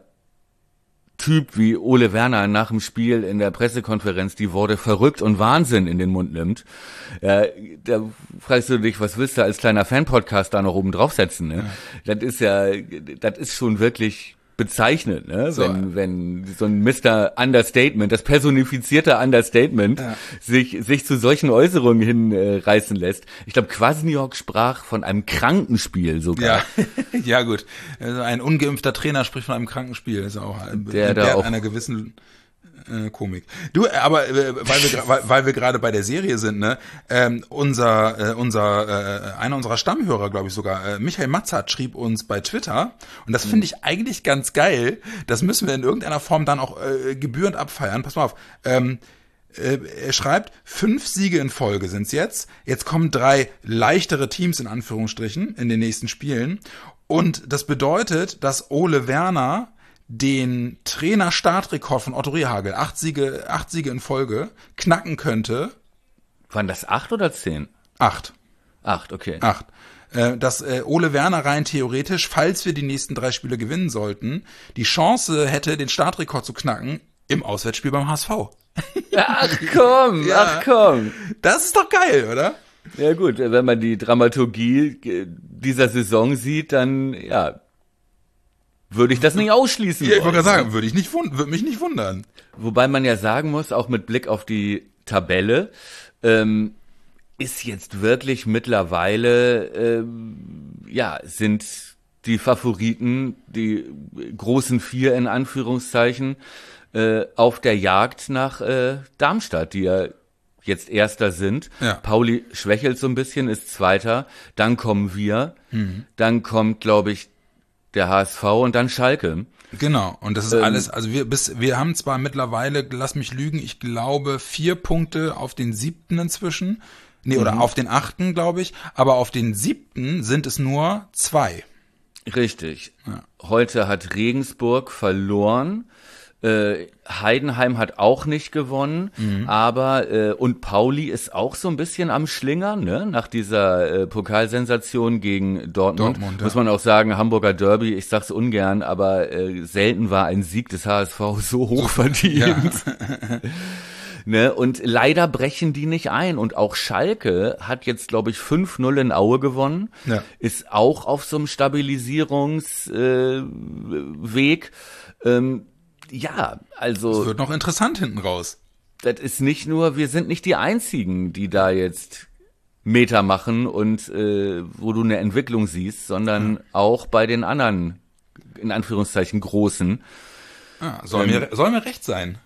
Typ wie Ole Werner nach dem Spiel in der Pressekonferenz die Worte verrückt und Wahnsinn in den Mund nimmt, äh, da fragst du dich, was willst du als kleiner Fan-Podcast da noch oben draufsetzen, ne? Ja. Das ist ja, das ist schon wirklich bezeichnet, ne? So. Wenn, wenn so ein Mister Understatement, das personifizierte Understatement, ja. sich, sich zu solchen Äußerungen hinreißen äh, lässt. Ich glaube, Kwasniok sprach von einem Krankenspiel sogar. Ja, ja gut. Also ein ungeimpfter Trainer spricht von einem Krankenspiel. Das ist auch ein, der da auch einer gewissen äh, Komik. Du, aber äh, weil wir weil, weil wir gerade bei der Serie sind, ne? Ähm, unser äh, unser äh, einer unserer Stammhörer, glaube ich sogar, äh, Michael Matzart schrieb uns bei Twitter und das finde ich eigentlich ganz geil. Das müssen wir in irgendeiner Form dann auch äh, gebührend abfeiern. Pass mal auf. Ähm, äh, er schreibt, fünf Siege in Folge sind's jetzt. Jetzt kommen drei leichtere Teams in Anführungsstrichen in den nächsten Spielen und das bedeutet, dass Ole Werner den Trainer-Startrekord von Otto Rehhagel, acht Siege, acht Siege in Folge, knacken könnte. Waren das acht oder zehn? Acht. Acht, okay. Acht. Äh, dass äh, Ole Werner rein theoretisch, falls wir die nächsten drei Spiele gewinnen sollten, die Chance hätte, den Startrekord zu knacken im Auswärtsspiel beim H S V. Ach komm, ja. ach komm. Das ist doch geil, oder? Ja gut, wenn man die Dramaturgie dieser Saison sieht, dann, ja, würde ich das nicht ausschließen. Ja, ich wollte gerade sagen, würde ich nicht wund- würde mich nicht wundern. Wobei man ja sagen muss, auch mit Blick auf die Tabelle, ähm, ist jetzt wirklich mittlerweile, ähm, ja, sind die Favoriten, die großen vier in Anführungszeichen, äh, auf der Jagd nach äh, Darmstadt, die ja jetzt Erster sind. Ja. Pauli schwächelt so ein bisschen, ist Zweiter. Dann kommen wir. Mhm. Dann kommt, glaube ich, der H S V und dann Schalke. Genau, und das ist ähm, alles, also wir bis wir haben zwar mittlerweile, lass mich lügen, ich glaube vier Punkte auf den siebten inzwischen, nee, oder mhm. auf den achten, glaube ich, aber auf den siebten sind es nur zwei. Richtig. Ja. Heute hat Regensburg verloren. Äh, Heidenheim hat auch nicht gewonnen, mhm. aber äh, und Pauli ist auch so ein bisschen am Schlingern, ne? Nach dieser äh, Pokalsensation gegen Dortmund. Dortmund ja. Muss man auch sagen, Hamburger Derby, ich sag's ungern, aber äh, selten war ein Sieg des H S V so hoch verdient. Ja. Ne? Und leider brechen die nicht ein. Und auch Schalke hat jetzt, glaube ich, fünf null in Aue gewonnen, ja. ist auch auf so einem Stabilisierungsweg. Äh, ähm, Ja, also. Es wird noch interessant hinten raus. Das ist nicht nur, wir sind nicht die Einzigen, die da jetzt Meter machen und äh, wo du eine Entwicklung siehst, sondern mhm. auch bei den anderen, in Anführungszeichen, Großen. Ah, soll, ähm, mir, soll mir recht sein.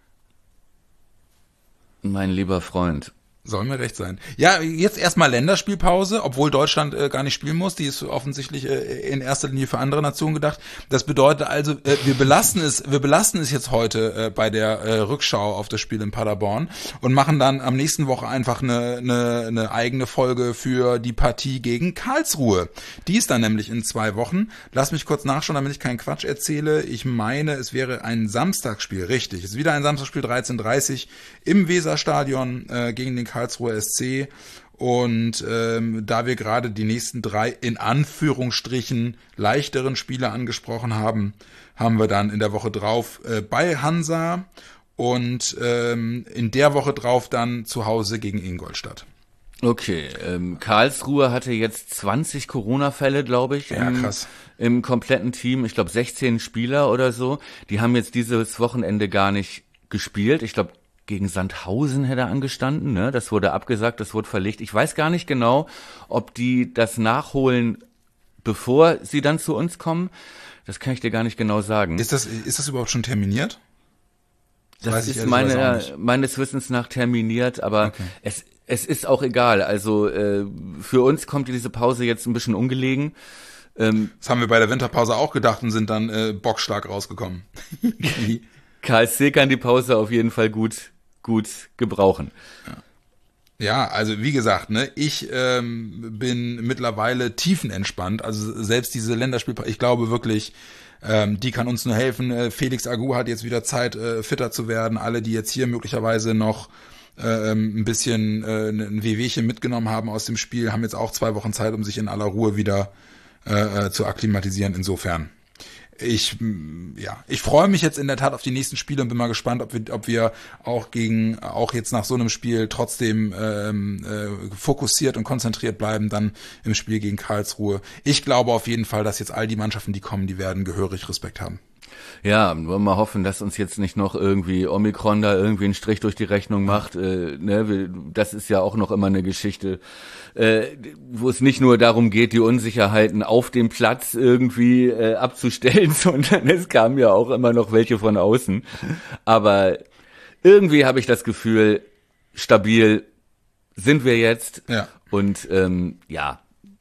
Mein lieber Freund. Soll mir recht sein. Ja, jetzt erstmal Länderspielpause, obwohl Deutschland äh, gar nicht spielen muss. Die ist offensichtlich äh, in erster Linie für andere Nationen gedacht. Das bedeutet also, äh, wir belasten es, wir belasten es jetzt heute äh, bei der äh, Rückschau auf das Spiel in Paderborn und machen dann am nächsten Woche einfach eine, eine, eine eigene Folge für die Partie gegen Karlsruhe. Die ist dann nämlich in zwei Wochen. Lass mich kurz nachschauen, damit ich keinen Quatsch erzähle. Ich meine, es wäre ein Samstagsspiel, richtig. Es ist wieder ein Samstagsspiel, dreizehn Uhr dreißig im Weserstadion äh, gegen den Karlsruher S C und ähm, da wir gerade die nächsten drei in Anführungsstrichen leichteren Spiele angesprochen haben, haben wir dann in der Woche drauf äh, bei Hansa und ähm, in der Woche drauf dann zu Hause gegen Ingolstadt. Okay, ähm, Karlsruhe hatte jetzt zwanzig Corona-Fälle, glaube ich, ja, im, krass. im kompletten Team. Ich glaube sechzehn Spieler oder so. Die haben jetzt dieses Wochenende gar nicht gespielt. Ich glaube, gegen Sandhausen hätte er angestanden, ne? Das wurde abgesagt, das wurde verlegt. Ich weiß gar nicht genau, ob die das nachholen, bevor sie dann zu uns kommen. Das kann ich dir gar nicht genau sagen. Ist das, ist das überhaupt schon terminiert? Das, das ist meine, meines Wissens nach terminiert, aber okay. es, es ist auch egal. Also äh, für uns kommt diese Pause jetzt ein bisschen ungelegen. Ähm, das haben wir bei der Winterpause auch gedacht und sind dann äh, bockstark rausgekommen. K S C kann die Pause auf jeden Fall gut, gut gebrauchen. Ja. Ja, also wie gesagt, ne, ich ähm, bin mittlerweile tiefenentspannt. Also selbst diese Länderspielpause, ich glaube wirklich, ähm, die kann uns nur helfen. Äh, Felix Agu hat jetzt wieder Zeit, äh, fitter zu werden. Alle, die jetzt hier möglicherweise noch äh, ein bisschen äh, ein Wehwehchen mitgenommen haben aus dem Spiel, haben jetzt auch zwei Wochen Zeit, um sich in aller Ruhe wieder äh, zu akklimatisieren. Insofern. Ich, ja, ich freue mich jetzt in der Tat auf die nächsten Spiele und bin mal gespannt, ob wir, ob wir auch gegen, auch jetzt nach so einem Spiel trotzdem ähm, äh, fokussiert und konzentriert bleiben dann im Spiel gegen Karlsruhe. Ich glaube auf jeden Fall, dass jetzt all die Mannschaften, die kommen, die werden gehörig Respekt haben. Ja, wollen wir mal hoffen, dass uns jetzt nicht noch irgendwie Omikron da irgendwie einen Strich durch die Rechnung macht. Äh, ne, das ist ja auch noch immer eine Geschichte, äh, wo es nicht nur darum geht, die Unsicherheiten auf dem Platz irgendwie äh, abzustellen, sondern es kamen ja auch immer noch welche von außen. Aber irgendwie habe ich das Gefühl, stabil sind wir jetzt. Ja. Und ähm, ja,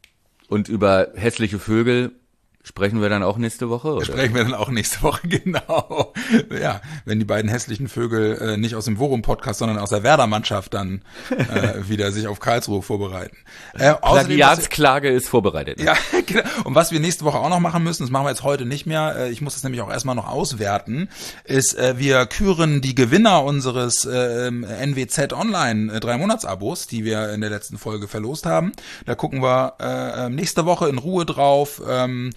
und über hässliche Vögel sprechen wir dann auch nächste Woche, oder? Sprechen wir dann auch nächste Woche, genau. Ja, wenn die beiden hässlichen Vögel äh, nicht aus dem Worum-Podcast, sondern aus der Werder-Mannschaft dann äh, wieder sich auf Karlsruhe vorbereiten. Äh, Plagiatsklage ist vorbereitet. Ja, genau. Und was wir nächste Woche auch noch machen müssen, das machen wir jetzt heute nicht mehr, äh, ich muss das nämlich auch erstmal noch auswerten, ist, äh, wir küren die Gewinner unseres äh, N W Z Online äh, drei Monats-Abos, die wir in der letzten Folge verlost haben. Da gucken wir äh, nächste Woche in Ruhe drauf, ähm,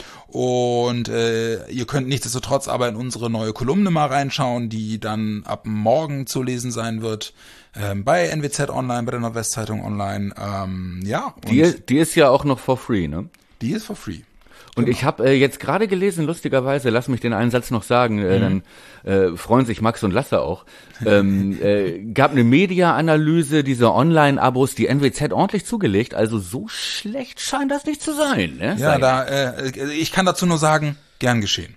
und äh, ihr könnt nichtsdestotrotz aber in unsere neue Kolumne mal reinschauen, die dann ab morgen zu lesen sein wird ähm, bei N W Z Online, bei der Nordwestzeitung Online. Ähm, ja. Und die, die ist ja auch noch for free, ne? Die ist for free. Und genau. Ich habe äh, jetzt gerade gelesen, lustigerweise, lass mich den einen Satz noch sagen, äh, mhm. dann äh, freuen sich Max und Lasse auch, ähm, äh, gab eine Media-Analyse dieser Online-Abos, die N W Z ordentlich zugelegt, also so schlecht scheint das nicht zu sein. Ne? Ja, Sei da, äh, ich kann dazu nur sagen, gern geschehen.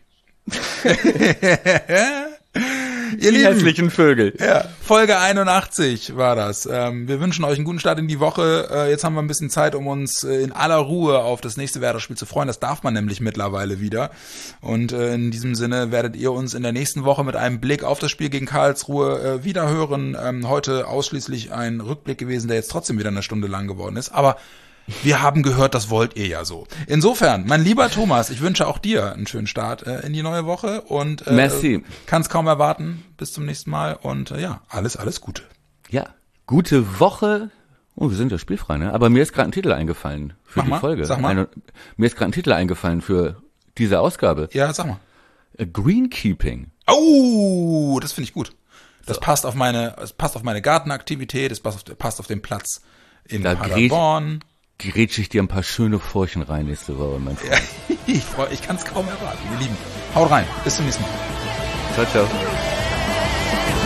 Ihr die hässlichen Vögel. Ja, Folge einundachtzig war das. Ähm, wir wünschen euch einen guten Start in die Woche. Äh, jetzt haben wir ein bisschen Zeit, um uns äh, in aller Ruhe auf das nächste Werder-Spiel zu freuen. Das darf man nämlich mittlerweile wieder. Und äh, in diesem Sinne werdet ihr uns in der nächsten Woche mit einem Blick auf das Spiel gegen Karlsruhe äh, wieder hören. Ähm, heute ausschließlich ein Rückblick gewesen, der jetzt trotzdem wieder eine Stunde lang geworden ist. Aber wir haben gehört, das wollt ihr ja so. Insofern, mein lieber Thomas, ich wünsche auch dir einen schönen Start äh, in die neue Woche und äh, Merci. Kann es kaum erwarten. Bis zum nächsten Mal und äh, ja, alles, alles Gute. Ja, gute Woche. Oh, wir sind ja spielfrei, ne? Aber mir ist gerade ein Titel eingefallen für Mach die mal, Folge. Sag mal. Eine, mir ist gerade ein Titel eingefallen für diese Ausgabe. Ja, sag mal. Greenkeeping. Oh, das finde ich gut. Das so. passt auf meine, es passt auf meine Gartenaktivität, es passt auf, passt auf den Platz in da Paderborn. Grätsch ich dir ein paar schöne Furchen rein nächste Woche, mein Freund. Ja, ich freu, ich kann es kaum erwarten, ihr Lieben. Haut rein, bis zum nächsten Mal. Ciao, ciao.